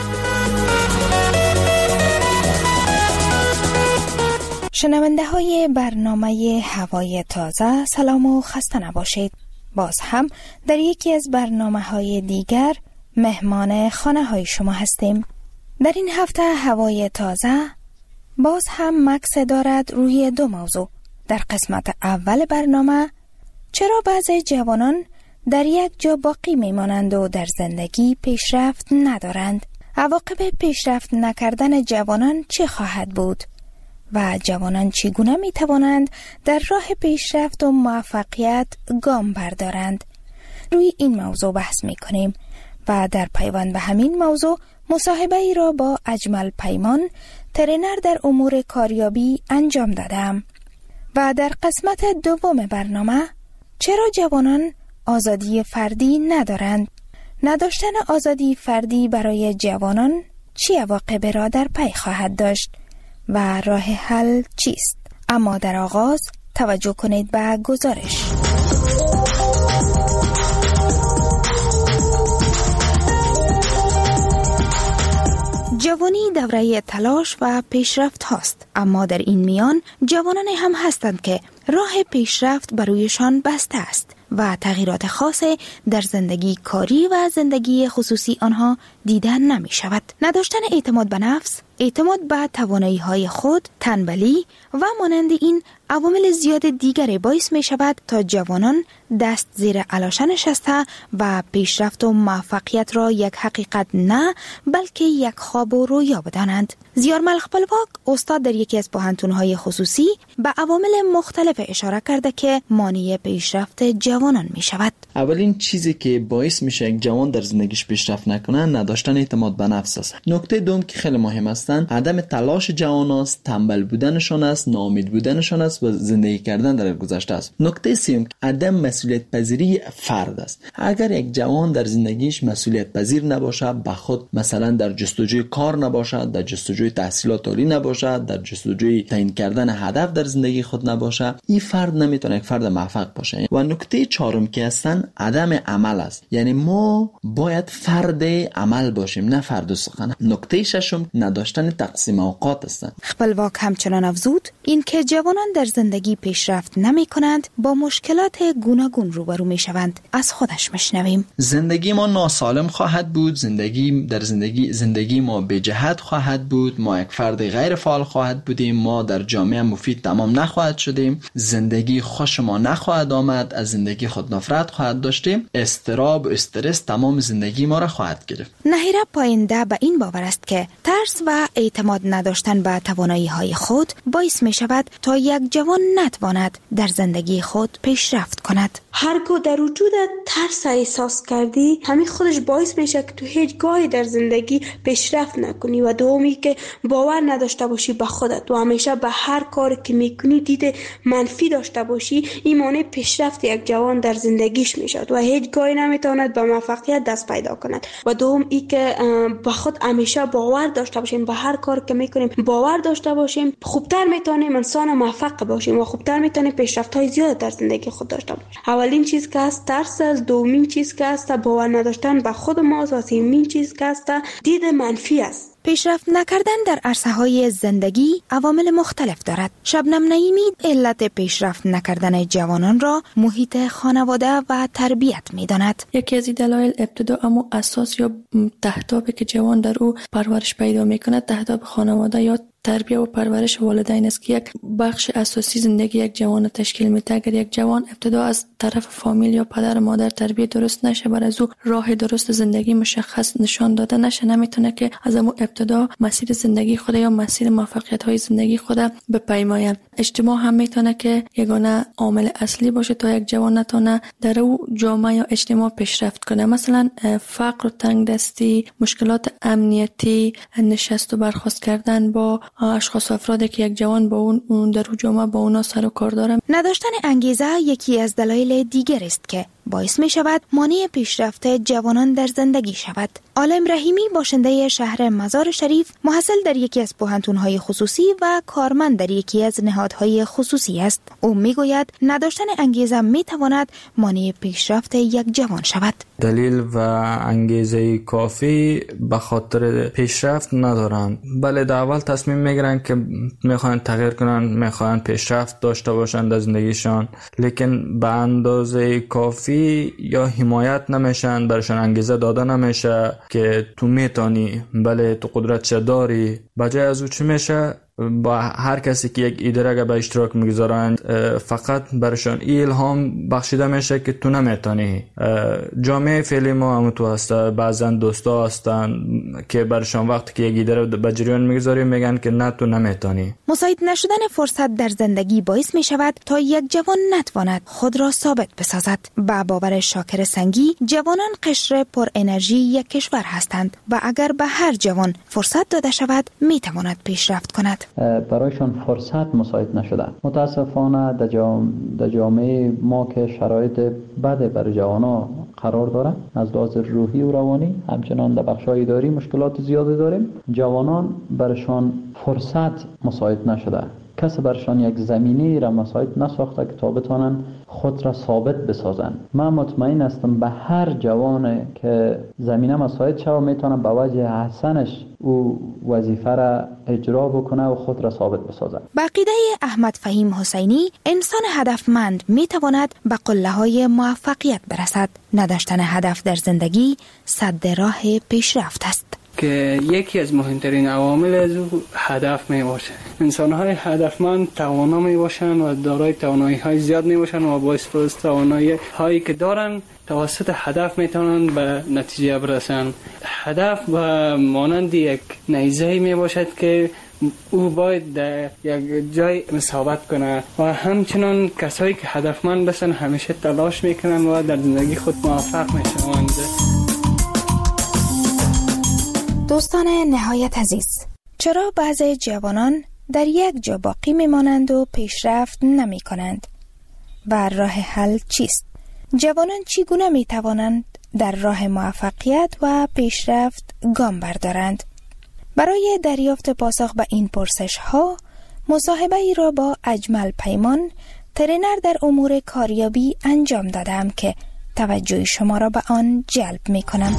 شنونده های برنامه هوای تازه، سلام و خسته نباشید. باز هم در یکی از برنامه های دیگر مهمان خانه های شما هستیم. در این هفته هوای تازه باز هم مکس دارد روی دو موضوع. در قسمت اول برنامه چرا بعضی جوانان در یک جا باقی میمانند و در زندگی پیشرفت ندارند؟ عواقب پیشرفت نکردن جوانان چه خواهد بود؟ و جوانان چگونه می توانند در راه پیشرفت و موفقیت گام بردارند؟ روی این موضوع بحث می کنیم و در پیوند به همین موضوع مصاحبه ای را با اجمل پیمان، ترینر در امور کاریابی انجام دادم. و در قسمت دوم برنامه چرا جوانان آزادی فردی ندارند؟ نداشتن آزادی فردی برای جوانان چه عواقبی را در پی خواهد داشت و راه حل چیست؟ اما در آغاز توجه کنید به گزارش. جوانی دوره تلاش و پیشرفت هاست، اما در این میان جوانان هم هستند که راه پیشرفت برویشان بسته است و تغییرات خاصی در زندگی کاری و زندگی خصوصی آنها دیدن نمی شود. نداشتن اعتماد به نفس، اعتماد به توانایی های خود، تنبلی و مانند این عوامل زیاد دیگری باعث می شود تا جوانان دست زیر علاشه نشسته و پیشرفت و موفقیت را یک حقیقت نه بلکه یک خواب و رویا بدانند. زیارمل خپلواک استاد در یکی از پوهنتون‌های خصوصی به عوامل مختلف اشاره کرده که مانع پیشرفت جوانان می شود. اولین چیزی که باعث میشه یک جوان در زندگیش پیشرفت نکنه نداشتن اعتماد به نفس است. نکته دوم که خیلی مهم است عدم تلاش جوان است، تنبل بودنشان است، ناامید بودنشان است و زندگی کردن در گذشته است. نکته سوم عدم مسئولیت پذیری فرد است. اگر یک جوان در زندگیش مسئولیت پذیر نباشه، به خود مثلا در جستجوی کار نباشد، در جستجوی تحصیلات عالی نباشد، در جستجوی تعیین کردن هدف در زندگی خود نباشه، این فرد نمیتونه یک فرد موفق باشه. و نکته چهارم که هستن عدم عمل است. یعنی ما باید فرد عمل باشیم نه فرد سخن. نکته ششم نداشتن تقسیم اوقات است. خپلواک همچنان افزود این که جوانان در زندگی پیشرفت نمی کنند با مشکلات گوناگون روبرو می شوند. از خودش مشنویم. زندگی ما ناسالم خواهد بود، زندگی در زندگی زندگی ما به جهت خواهد بود، ما یک فرد غیر فعال خواهد بودیم، ما در جامعه مفید تمام نخواهد شدیم، زندگی خوش ما نخواهد آمد، از زندگی خود نفرت خواهد داشتیم، استراب و استرس تمام زندگی ما را خواهد گرفت. نهیره پاینده به این باور است که ترس و اعتماد نداشتن به توانایی های خود باعث می شود تا یک جوان نتواند در زندگی خود پیشرفت کند. هرگاه در وجود ترس احساس کردی، همین خودش باعث میشه که تو هیچ گاهی در زندگی پیشرفت نکنی و دومی که باور نداشته باشی به خودت و همیشه به هر کاری که میکنی دید منفی داشته باشی، این مانع پیشرفت یک جوان در زندگیش میشد و هیچ گاهی نمیتواند به موفقیت دست پیدا کند. و دوم ای که به خود همیشه باور داشته باشیم، به هر کاری که میکنیم باور داشته باشیم، خوبتر میتونیم انسان موفق باشیم و خوبتر میتونیم پیشرفت های زیاد در زندگی خود داشته باشیم. اولین چیز که هست ترس است، دومین چیز که هست باور نداشتن به خود ماست و سومین چیز که هست دید منفی است. پیشرفت نکردن در عرصه‌های زندگی عوامل مختلف دارد. شبنم نعیمی علت پیشرفت نکردن جوانان را محیط خانواده و تربیت می‌داند. یکی از دلایل ابتدا اما اساس یا تهدابی که جوان در او پرورش پیدا می‌کند تهداب خانواده یا تربیت و پرورش والدین است که یک بخش اساسی زندگی یک جوان تشکیل میده. اگر یک جوان ابتدا از طرف فامیل یا پدر و مادر تربیت درست نشه، بر از او راه درست زندگی مشخص نشان داده نشه، نمیتونه که از اون ابتدا مسیر زندگی خود یا مسیر موفقیت های زندگی خود بپیماید. اجتماع هم میتونه که یگانه عامل اصلی باشه تا یک جوان نتونه در او جامعه یا اجتماع پیشرفت کنه. مثلا فقر و تنگدستی، مشکلات امنیتی، نشست و برخاست کردن با اشخاص و افرادی که یک جوان با اون در جامعه با اونا سر و کار داره. نداشتن انگیزه یکی از دلایل دیگر است که باعث می شود مانع پیشرفت جوانان در زندگی شود. عالم رحیمی باشنده شهر مزار شریف، محصل در یکی از پوهنتون‌های خصوصی و کارمند در یکی از نهادهای خصوصی است. او می گوید نداشتن انگیزه می تواند مانع پیشرفت یک جوان شود. دلیل و انگیزه کافی به خاطر پیشرفت ندارند. بله، در اول تصمیم میگیرن که میخوان تغییر کنن، میخوان پیشرفت داشته باشند در زندگیشان، لیکن به اندازه کافی یا حمایت نمیشن، برشان انگیزه داده نمیشه که تو میتونی، بله تو قدرت چه داری. بجای از او چی میشه؟ با هر کسی که یک ایده را به اشتراک میگذارند فقط برشان الهام بخشیده میشه که تو نمیتونی. جامعه فعلی ما هم تو هسته، بعضا دوستا هستن که برشان وقتی که یک ایده را به جریان میگذاری میگن که نه تو نمیتونی. مساعد نشدن فرصت در زندگی باعث می شود تا یک جوان نتواند خود را ثابت بسازد. با باور شاکر سنگی، جوانان قشر پر انرژی یک کشور هستند و اگر به هر جوان فرصت داده شود می تواند پیشرفت کند. برایشان فرصت مساعد نشده. متاسفانه در جام... جامعه ما که شرایط بد برای جوانا قرار داره، از لحاظ روحی و روانی، همچنان در بخش‌های اداری مشکلات زیادی داریم. جوانان برشان فرصت مساعد نشده. کسی برشان یک زمینی را مساعد نساخته که تا بتانن خود را ثابت بسازن. من مطمئن هستم به هر جوان که زمینه مساعد شود میتونه به وجه حسنش او وظیفه را اجرا بکنه و خود را ثابت بسازه. با عقیده احمد فهیم حسینی، انسان هدفمند میتواند به قله‌های موفقیت برسد. نداشتن هدف در زندگی سد راه پیشرفت است. که یکی از مهمترین عوامل از او هدف می باشه. انسان‌های هدفمند توانا می باشند و دارای توانایی‌های زیاد می باشند و با استفاده از توانایی‌هایی که دارند توسط هدف می توانند به نتیجه برسند. هدف به مانند یک نیزه می باشد که او باید در یک جای ثابت کنه و همچنان کسایی که هدفمند باشند همیشه تلاش میکنند و در زندگی خود موفق میشوند. دوستان نهایت عزیز، چرا بعضی جوانان در یک جا باقی میمانند و پیشرفت نمی کنند؟ و راه حل چیست؟ جوانان چگونه می توانند در راه موفقیت و پیشرفت گام بردارند؟ برای دریافت پاسخ به این پرسش ها، مصاحبه ای را با اجمل پیمان، ترینر در امور کاریابی انجام دادم که توجه شما را به آن جلب می کنم.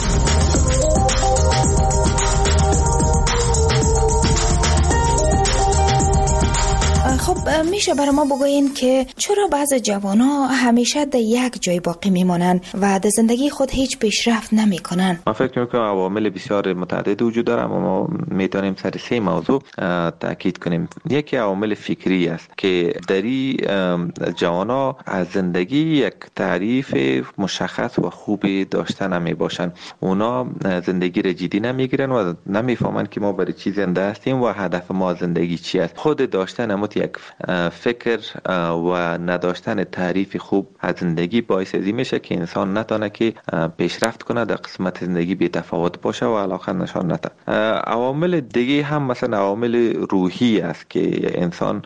خب میشه برای ما بگوین که چرا بعض جوان‌ها همیشه در یک جای باقی میمانند و در زندگی خود هیچ پیشرفت نمیکنن؟ من فکر میکنم عوامل بسیار متعدد وجود داره، اما ما میتونیم سر سه موضوع تاکید کنیم. یکی عوامل فکری است که دری جوان‌ها از زندگی یک تعریف مشخص و خوبی داشته نمی باشند. اونا زندگی را جدی نمیگیرن و نمیفهمن که ما برای چی زنده هستیم و هدف ما زندگی چی است. خود داشتن امت یک فکر و نداشتن تعریف خوب از زندگی باعث ازی میشه که انسان نتونه که پیشرفت کنه، در قسمت زندگی بی تفاوت باشه و علاقه نشان نده. عوامل دیگه هم مثلا عوامل روحی است که انسان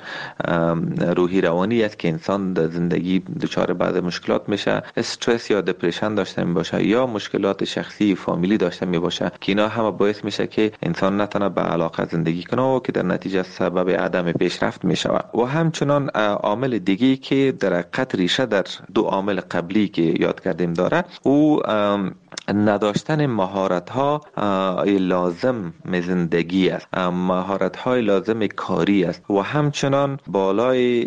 روحی روانی است که انسان در زندگی دچار بعض مشکلات میشه، استرس یا دپرشن داشته می باشه یا مشکلات شخصی فامیلی داشته می باشه که اینا هم باعث میشه که انسان نتونه به علاقه زندگی کنه و که در نتیجه سبب عدم پیشرفت میشه. و همچنان عامل دیگه که در حقیقت ریشه در دو عامل قبلی که یاد کردیم داره، او نداشتن مهارت ها لازم زندگی است، مهارت های لازم کاری است و همچنان بالای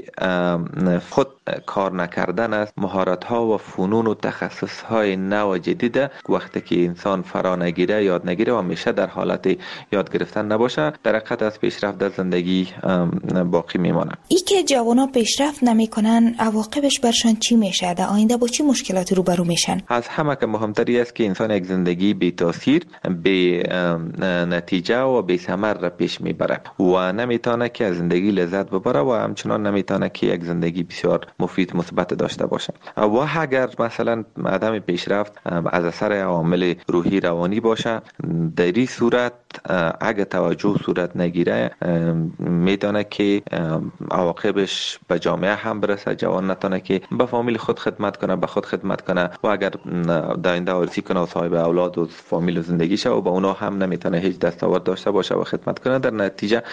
خود کار نکردن است. مهارت ها و فنون و تخصص های نو جدید وقتی که انسان فرا نگیره، یاد نگیره و همیشه در حالت یاد گرفتن نباشه، در حقیقت از پیشرفت در زندگی باقی میمانه. ای که جوانا پیشرفت نمیکنن، عواقبش برشان چی میشه؟ در آینده با چی مشکلاتی روبرو میشن؟ از همه که مهمتری است که انسان یک زندگی بی تاثیر، بی نتیجه و بی ثمر را پیش میبره و نمیتونه که از زندگی لذت ببره و همچنان نمیتونه که یک زندگی بسیار مفید مثبت داشته باشه. و اگر مثلا عدم پیشرفت از اثر عوامل روحی روانی باشه، در این صورت اگه توجه صورت نگیره میتونه که عواقبش به جامعه هم برسه. جوان نتونه که به فامیل خود خدمت کنه، به خود خدمت کنه و اگر در آینده وارثی کنه و صاحب اولاد و فامیل و زندگی شه و با اونا هم نمیتونه هیچ دستاورد داشته باشه و خدمت کنه، در نتیجه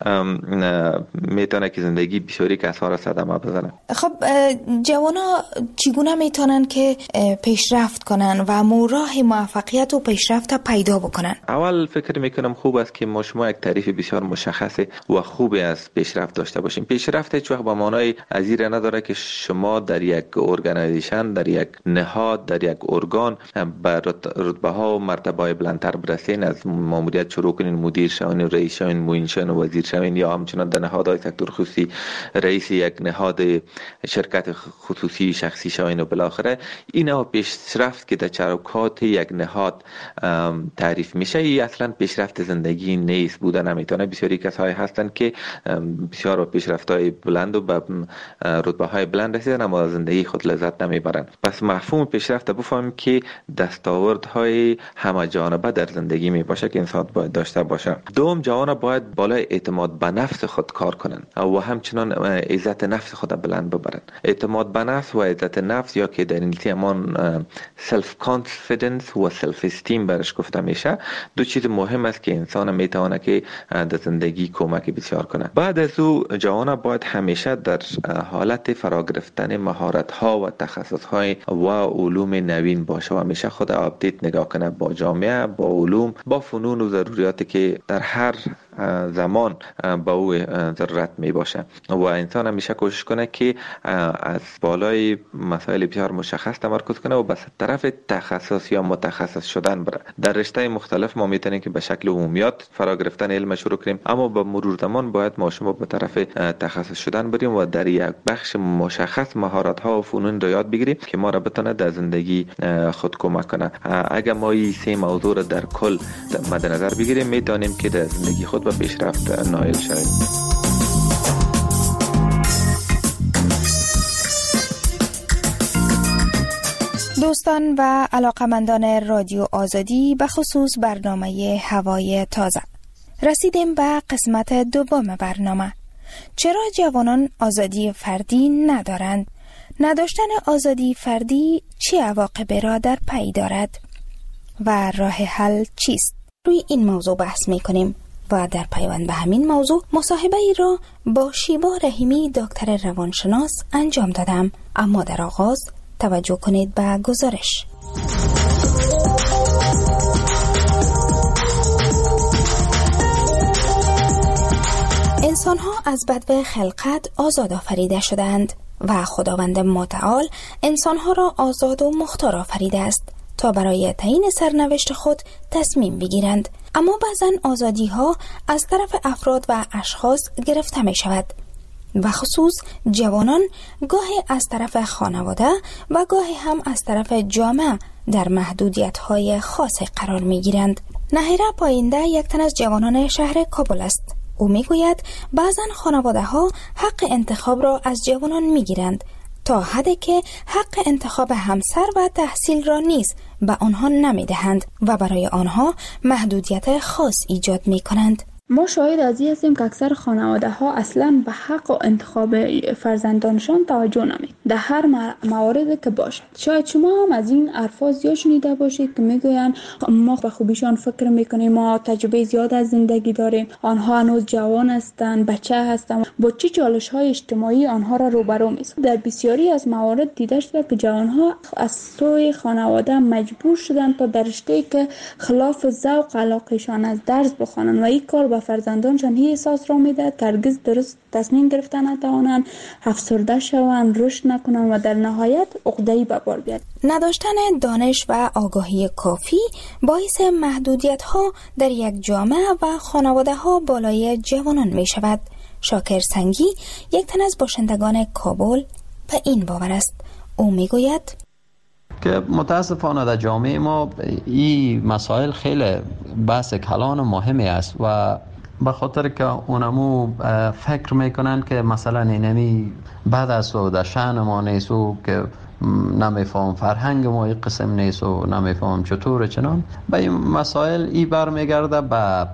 میتونه که زندگی بسیاری کسار صدمه بزنه. خب جوانا چگونه میتونن که پیشرفت کنن و راه موفقیت و پیشرفت پیدا بکنن؟ اول فکر میکنم میکنم خوب است که ما شما یک تعریف بسیار مشخص و خوبی از پیشرفت داشته باشیم. پیشرفت هیچ وقت با معنای ازیر نداره که شما در یک ارگانایزیشن، در یک نهاد، در یک ارگان به رتبه ها و مرتبه های بلندتر برسین، از ماموریت شروع کنین، مدیر شوین، رئیس شوین، معین شوین و وزیر شوین، یا همچنان در نهادهای سکتور خصوصی رئیس یک نهاد شرکت خصوصی شخصی شوین و بالاخره اینا پیشرفت که در چوکات یک نهاد تعریف میشه. این اصلا پیشرفت زندگی نیست، بوده نمیتونه. بسیاری کسایی هستن که بسیار با پیشرفت‌های بلند و به رتبه‌های بلند رسیدن اما زندگی خود لذت نمیبرن. پس مفهوم پیشرفت بفهمیم که دستاوردهای همه جانبه در زندگی می باشه که انسان باید داشته باشه. دوم، جوان باید بالای اعتماد به نفس خود کار کنن و همچنان عزت نفس خود بلند ببرن. اعتماد به نفس و عزت نفس یا که در انگلیسی همان سلف کانفیدنس و سلف استیم برش گفته میشه، دو چیز مهم است که انسان میتونه که در زندگی کمک بسیار کنه. بعد از او جوان باید همیشه در حالت فرا گرفتن مهارت ها و تخصص های و علوم نوین باشه و همیشه خود آپدیت نگاه کنه با جامعه، با علوم، با فنون و ضروریاتی که در هر زمان با او ضرورت می باشه و انسان همیشه کوشش کنه که از بالای مسائل بسیار مشخص تمرکز کنه و به طرف تخصص یا متخصص شدن بره. در رشته مختلف ما میتونیم که به شکل عمومیات فرا گرفتن علم شروع کنیم، اما با مرور زمان باید ما شما به طرف تخصص شدن بریم و در یک بخش مشخص مهارت ها و فنون رو یاد بگیریم که ما را بتونه در زندگی خود کمک کنه. اگر ما این سه موضوع را در کل مد نظر بگیریم میتونیم که در زندگی خود به پیشرفت نائل شویم. دوستان و علاقمندان رادیو آزادی، به خصوص برنامه هوای تازه، رسیدیم به قسمت دوم برنامه. چرا جوانان آزادی فردی ندارند؟ نداشتن آزادی فردی چه عواقبی را در پی دارد و راه حل چیست؟ روی این موضوع بحث می کنیم و در پیوند به همین موضوع مصاحبه ای را با شیبا رحیمی دکتر روانشناس انجام دادم. اما در آغاز توجه کنید به گزارش. انسان ها از بدو خلقت آزاد آفریده شدند و خداوند متعال انسان ها را آزاد و مختار آفریده است تا برای تعیین سرنوشت خود تصمیم بگیرند. اما بعضن آزادی ها از طرف افراد و اشخاص گرفته می شود و خصوص جوانان گاهی از طرف خانواده و گاهی هم از طرف جامعه در محدودیت های خاص قرار می گیرند. نهیره پاینده یک تن از جوانان شهر کابل است. او می گوید بعضن خانواده ها حق انتخاب را از جوانان می گیرند تا حدی که حق انتخاب همسر و تحصیل را نیز به آنها نمی دهند و برای آنها محدودیت خاص ایجاد می کنند. ما شاهد از این هستیم که اکثر خانواده ها اصلا به حق و انتخاب فرزندانشان توجه نمی در هر موارد که باشد. شاید شما هم از این الفاظ زیاد شنیده باشید که میگویند ما به خوبیشان فکر میکنیم، ما تجربه زیاد از زندگی داریم، آنها هنوز جوان هستند، بچه هستند، با چه چالش های اجتماعی آنها را روبرو می‌سازد. در بسیاری از موارد دیده شده که جوانها از سوی خانواده مجبور شدند تا در رشته‌ای که خلاف ذوق علاقه‌شان از درس بخوانند و این کار به فرزندانشان هی احساس را میدهد که هرگز درست تصمیم گرفتن نتوانند، افسرده شوند، رشد نکنند و در نهایت عقده‌ای به بار بیاید. نداشتن دانش و آگاهی کافی باعث محدودیت ها در یک جامعه و خانواده ها بالای جوانان می شود. شاکر سنگی یک تن از باشندگان کابل به این باور است. او می گوید که متاسفانه در جامعه ما این مسائل خیلی بحث کلان و مهمی است و به خاطر که اونمو فکر میکنن که مثلا اینمی بعد از و در شأن ما نیست و که نمیفهم فرهنگ ما این قسم نیست و نمیفهم چطور چنان به این مسائل ای برمیگرده به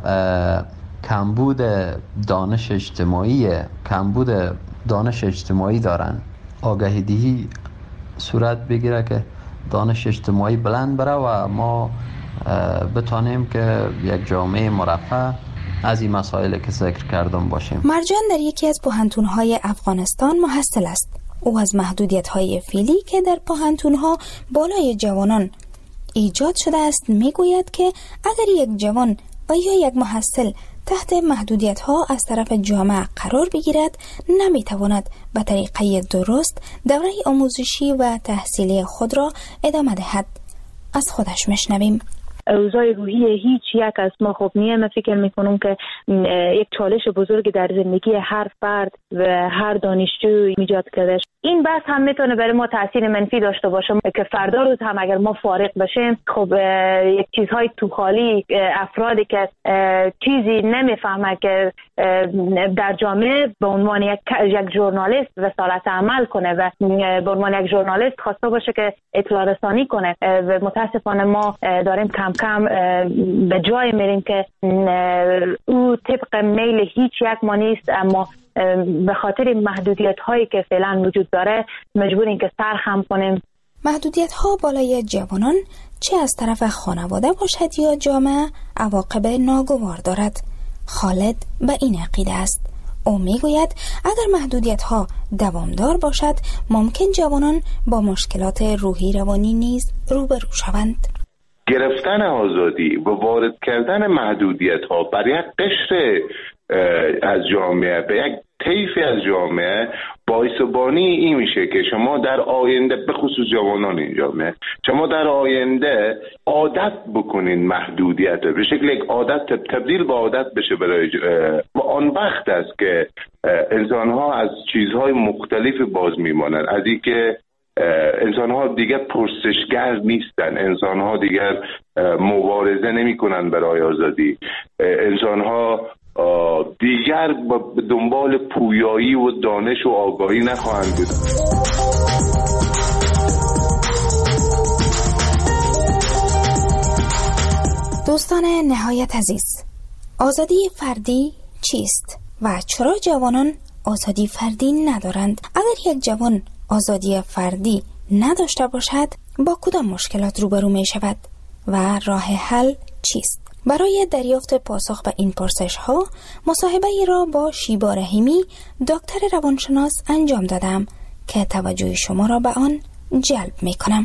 کمبود دانش اجتماعی کمبود دانش اجتماعی دارن. آگاهی دهی صورت بگیره که دانش اجتماعی بلند بره و ما بتانیم که یک جامعه مرفه از این مسائل که ذکر کردم باشیم. مرجان در یکی از پوهنتون‌های افغانستان محصل است. او از محدودیت‌های فعلی که در پوهنتون‌ها بالای جوانان ایجاد شده است میگوید که اگر یک جوان آیا یک محصل تحت محدودیت ها از طرف جامعه قرار بگیرد نمی تواند به طریقه درست دوره آموزشی و تحصیلی خود را ادامه دهد؟ از خودش میشنویم. اوضاع روحی هیچ یک از ما خوب نیه. من فکر میکنم که یک چالش بزرگ در زندگی هر فرد و هر دانشجو ایجاد کرده. این بحث هم میتونه برای ما تاثیر منفی داشته باشه که فردا روز هم اگر ما فارغ بشیم، خب یک چیزهای تو خالی، افرادی که چیزی نمیفهمه که در جامعه به عنوان یک یک ژورنالیست رسالت عمل کنه و به عنوان یک ژورنالیست خواسته باشه که اطلاع رسانی کنه و متاسفانه ما داریم کم کم به جای میریم که او طبق میل هیچ یک ما نیست، اما به خاطر محدودیت هایی که فعلا وجود داره مجبوریم که سرخم کنیم. محدودیت ها بالای جوانان چه از طرف خانواده باشد یا جامعه عواقب ناگوار دارد. خالد به این عقیده است. او میگوید اگر محدودیت ها دوامدار باشد ممکن جوانان با مشکلات روحی روانی نیز روبرو شوند. گرفتن آزادی و وارد کردن محدودیت ها بر یک قشر از جامعه به یک طیفی از جامعه باعث بانی این میشه که شما در آینده به خصوص جوانان این جامعه شما در آینده عادت بکنین محدودیت به شکل یک عادت تبدیل به عادت بشه برای و آن وقت است که انسان ها از چیزهای مختلف باز میمانند، از این که انسان ها دیگر پرسشگر نیستن، انسان ها دیگر مبارزه نمی کنن برای آزادی، انسان ها دیگر به دنبال پویایی و دانش و آگاهی نخواهند بود. دوستان نهایت عزیز، آزادی فردی چیست و چرا جوانان آزادی فردی ندارند؟ اگر یک جوان آزادی فردی نداشته باشد با کدام مشکلات روبرو می شود و راه حل چیست؟ برای دریافت پاسخ به این پرسش ها مصاحبه ای را با شیبا رحیمی دکتر روانشناس انجام دادم که توجه شما را به آن جلب می کنم.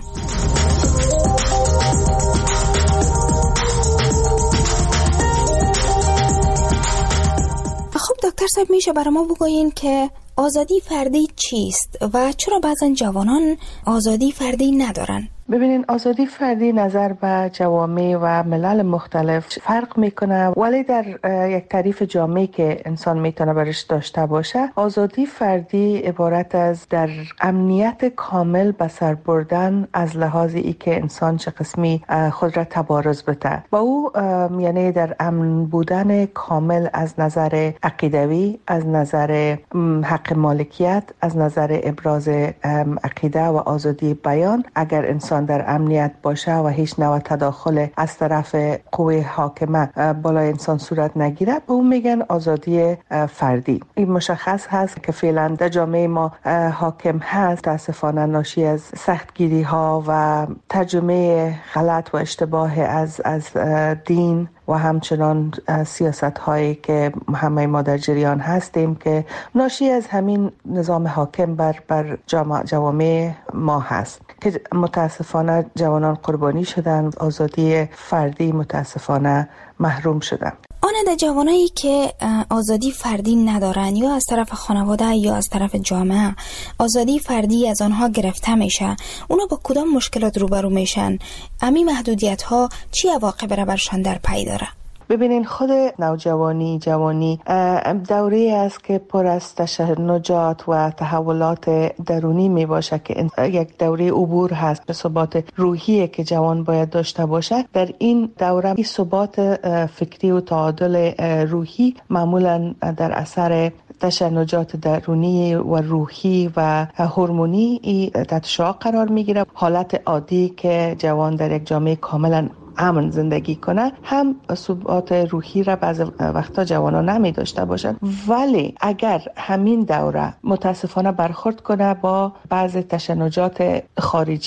خب دکتر صاحب، میشه برای ما بگویین که آزادی فردی چیست و چرا بعضن جوانان آزادی فردی ندارن؟ ببینین، آزادی فردی نظر به جوامع و ملل مختلف فرق میکنه، ولی در یک تعریف جامعی که انسان میتونه برش داشته باشه، آزادی فردی عبارت از در امنیت کامل به سر بردن از لحاظ ای که انسان چه قسمی خود را تبارز بده و او یعنی در امن بودن کامل از نظر عقیدوی، از نظر حق مالکیت، از نظر ابراز عقیده و آزادی بیان. اگر انسان در امنیت باشه و هیچ نوع تداخل از طرف قوه حاکمه بالای انسان صورت نگیره، به اون میگن آزادی فردی. این مشخص هست که فعلا در جامعه ما حاکم هست، متاسفانه ناشی از سختگیری ها و ترجمه غلط و اشتباه از از دین و همچنان سیاست هایی که همه ما در جریان هستیم که ناشی از همین نظام حاکم بر بر جوامع ما هست که متاسفانه جوانان قربانی شدن، آزادی فردی متاسفانه محروم شدن. آن جوانایی که آزادی فردی ندارن یا از طرف خانواده یا از طرف جامعه آزادی فردی از آنها گرفته میشه، اونا با کدام مشکلات روبرو میشن؟ امی محدودیت ها چی عواقب را برشان در پی داره؟ ببینین، خود نوجوانی جوانی دوره است که پر از تشنجات و تحولات درونی می باشه که یک دوره عبور هست به ثبات روحی که جوان باید داشته باشه. در این دوره این ثبات فکری و تعادل روحی معمولا در اثر تشنجات درونی و روحی و هورمونی تحت شعاع قرار میگیره. حالت عادی که جوان در یک جامعه کاملا امن زندگی کنه هم ثبات روحی را بعض وقتا جوانان نمی داشته باشند، ولی اگر همین دوره متاسفانه برخورد کنه با بعض تشنجات خارجی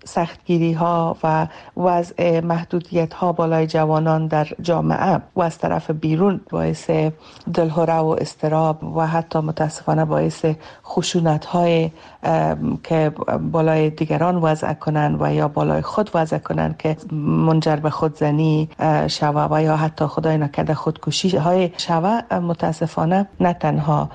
سختگیری ها و وضع محدودیت ها بالای جوانان در جامعه و از طرف بیرون باعث دلهره و اضطراب و حتی متاسفانه باعث خشونت های که بالای دیگران وضع کنند و یا بالای خود وضع کنند که منجر به خودزنی شوه و یا حتی خدای نکرده خودکشی های شوه، متاسفانه نه تنها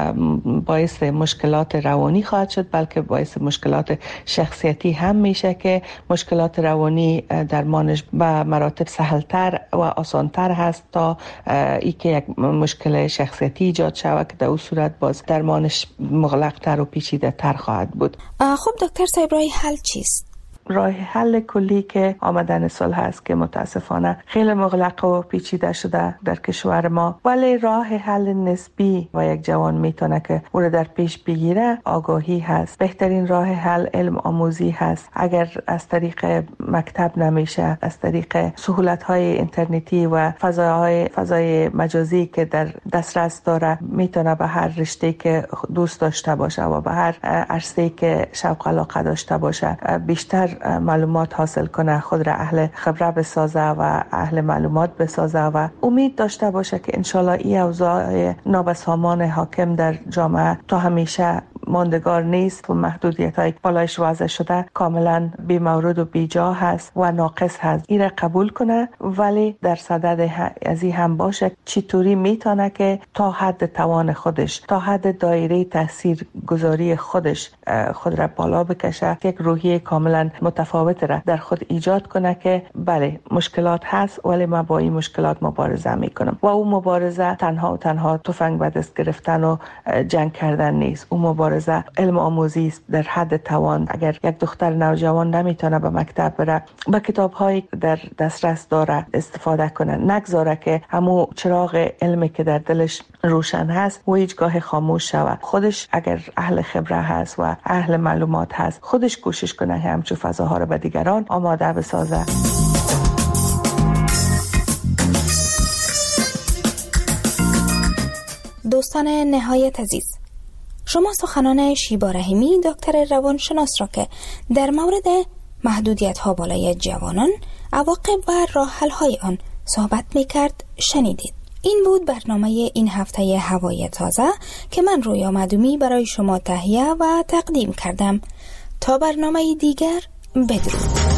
باعث مشکلات روانی خواهد شد بلکه باعث مشکلات شخصیتی هم میشه که مشکلات روانی درمانش به مراتب سهلتر و آسانتر هست تا ای که یک مشکل شخصیتی ایجاد شود که در اون صورت باز درمانش مغلق‌تر و پیچیده تر خواهد بود. خب دکتر صاحب، راه حل چیست؟ راه حل کلی که آمدن صلح هست که متاسفانه خیلی مغلق و پیچیده شده در کشور ما، ولی راه حل نسبی و یک جوان میتونه که او رو در پیش بگیره آگاهی هست. بهترین راه حل علم آموزی هست. اگر از طریق مکتب نمیشه، از طریق سهولت های اینترنتی و فضاهای فضای مجازی که در دسترس داره میتونه به هر رشته که دوست داشته باشه و به هر عرصه‌ای که شوق علاقه داشته باشه بیشتر معلومات حاصل کنه، خود را اهل خبره بسازه و اهل معلومات بسازه و امید داشته باشه که انشالله این اوضاع نابسامان حاکم در جامعه تا همیشه ماندگار نیست و محدودیت های بالایش وضع شده کاملا بی مورد و بی جا هست و ناقص هست. این را قبول کنه، ولی در صدد از این هم باشه چطوری میتونه که تا حد توان خودش، تا حد دایره تاثیر گذاری خودش خود را بالا بکشه، یک روحیه کاملا متفاوت را در خود ایجاد کنه که بله مشکلات هست ولی من با این مشکلات مبارزه میکنم. و اون مبارزه تنها و تنها تفنگ به دست گرفتن و جنگ کردن نیست. اون مبارزه علم آموزی است در حد توان. اگر یک دختر نوجوان نمیتونه به مکتب بره، با کتاب‌هایی در دسترس داره استفاده کنه، نگذاره که همون چراغ علمی که در دلش روشن هست و هیچگاه خاموش شود. خودش اگر اهل خبره هست و اهل معلومات هست، خودش کوشش کنه همچو فضاها رو به دیگران آماده بسازه. دوستان نهایت عزیز، شما سخنان شیبا رحیمی دکتر روانشناس را که در مورد محدودیت ها بالای جوانان، عواقب و راه حل های آن صحبت می کرد شنیدید. این بود برنامه این هفته هوای تازه که من رویا معدومی برای شما تهیه و تقدیم کردم. تا برنامه دیگر، بدرود.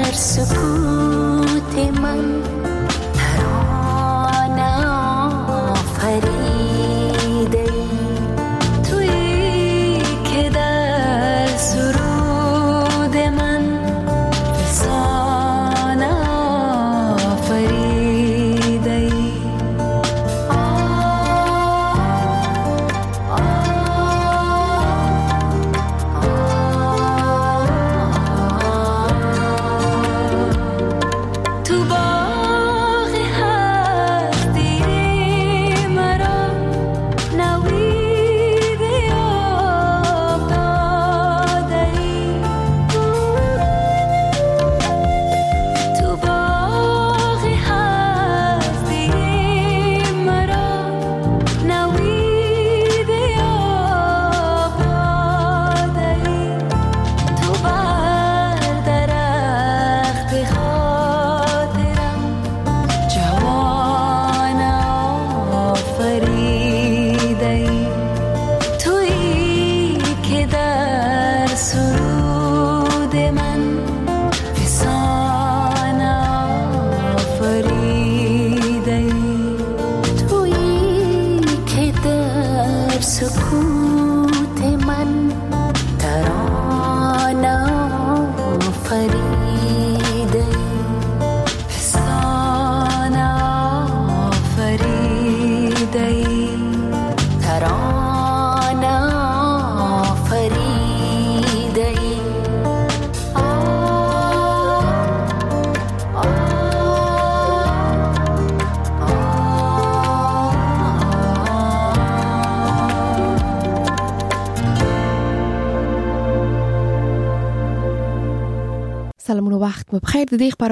سکوت من ترانه وقت بخیر. دیگه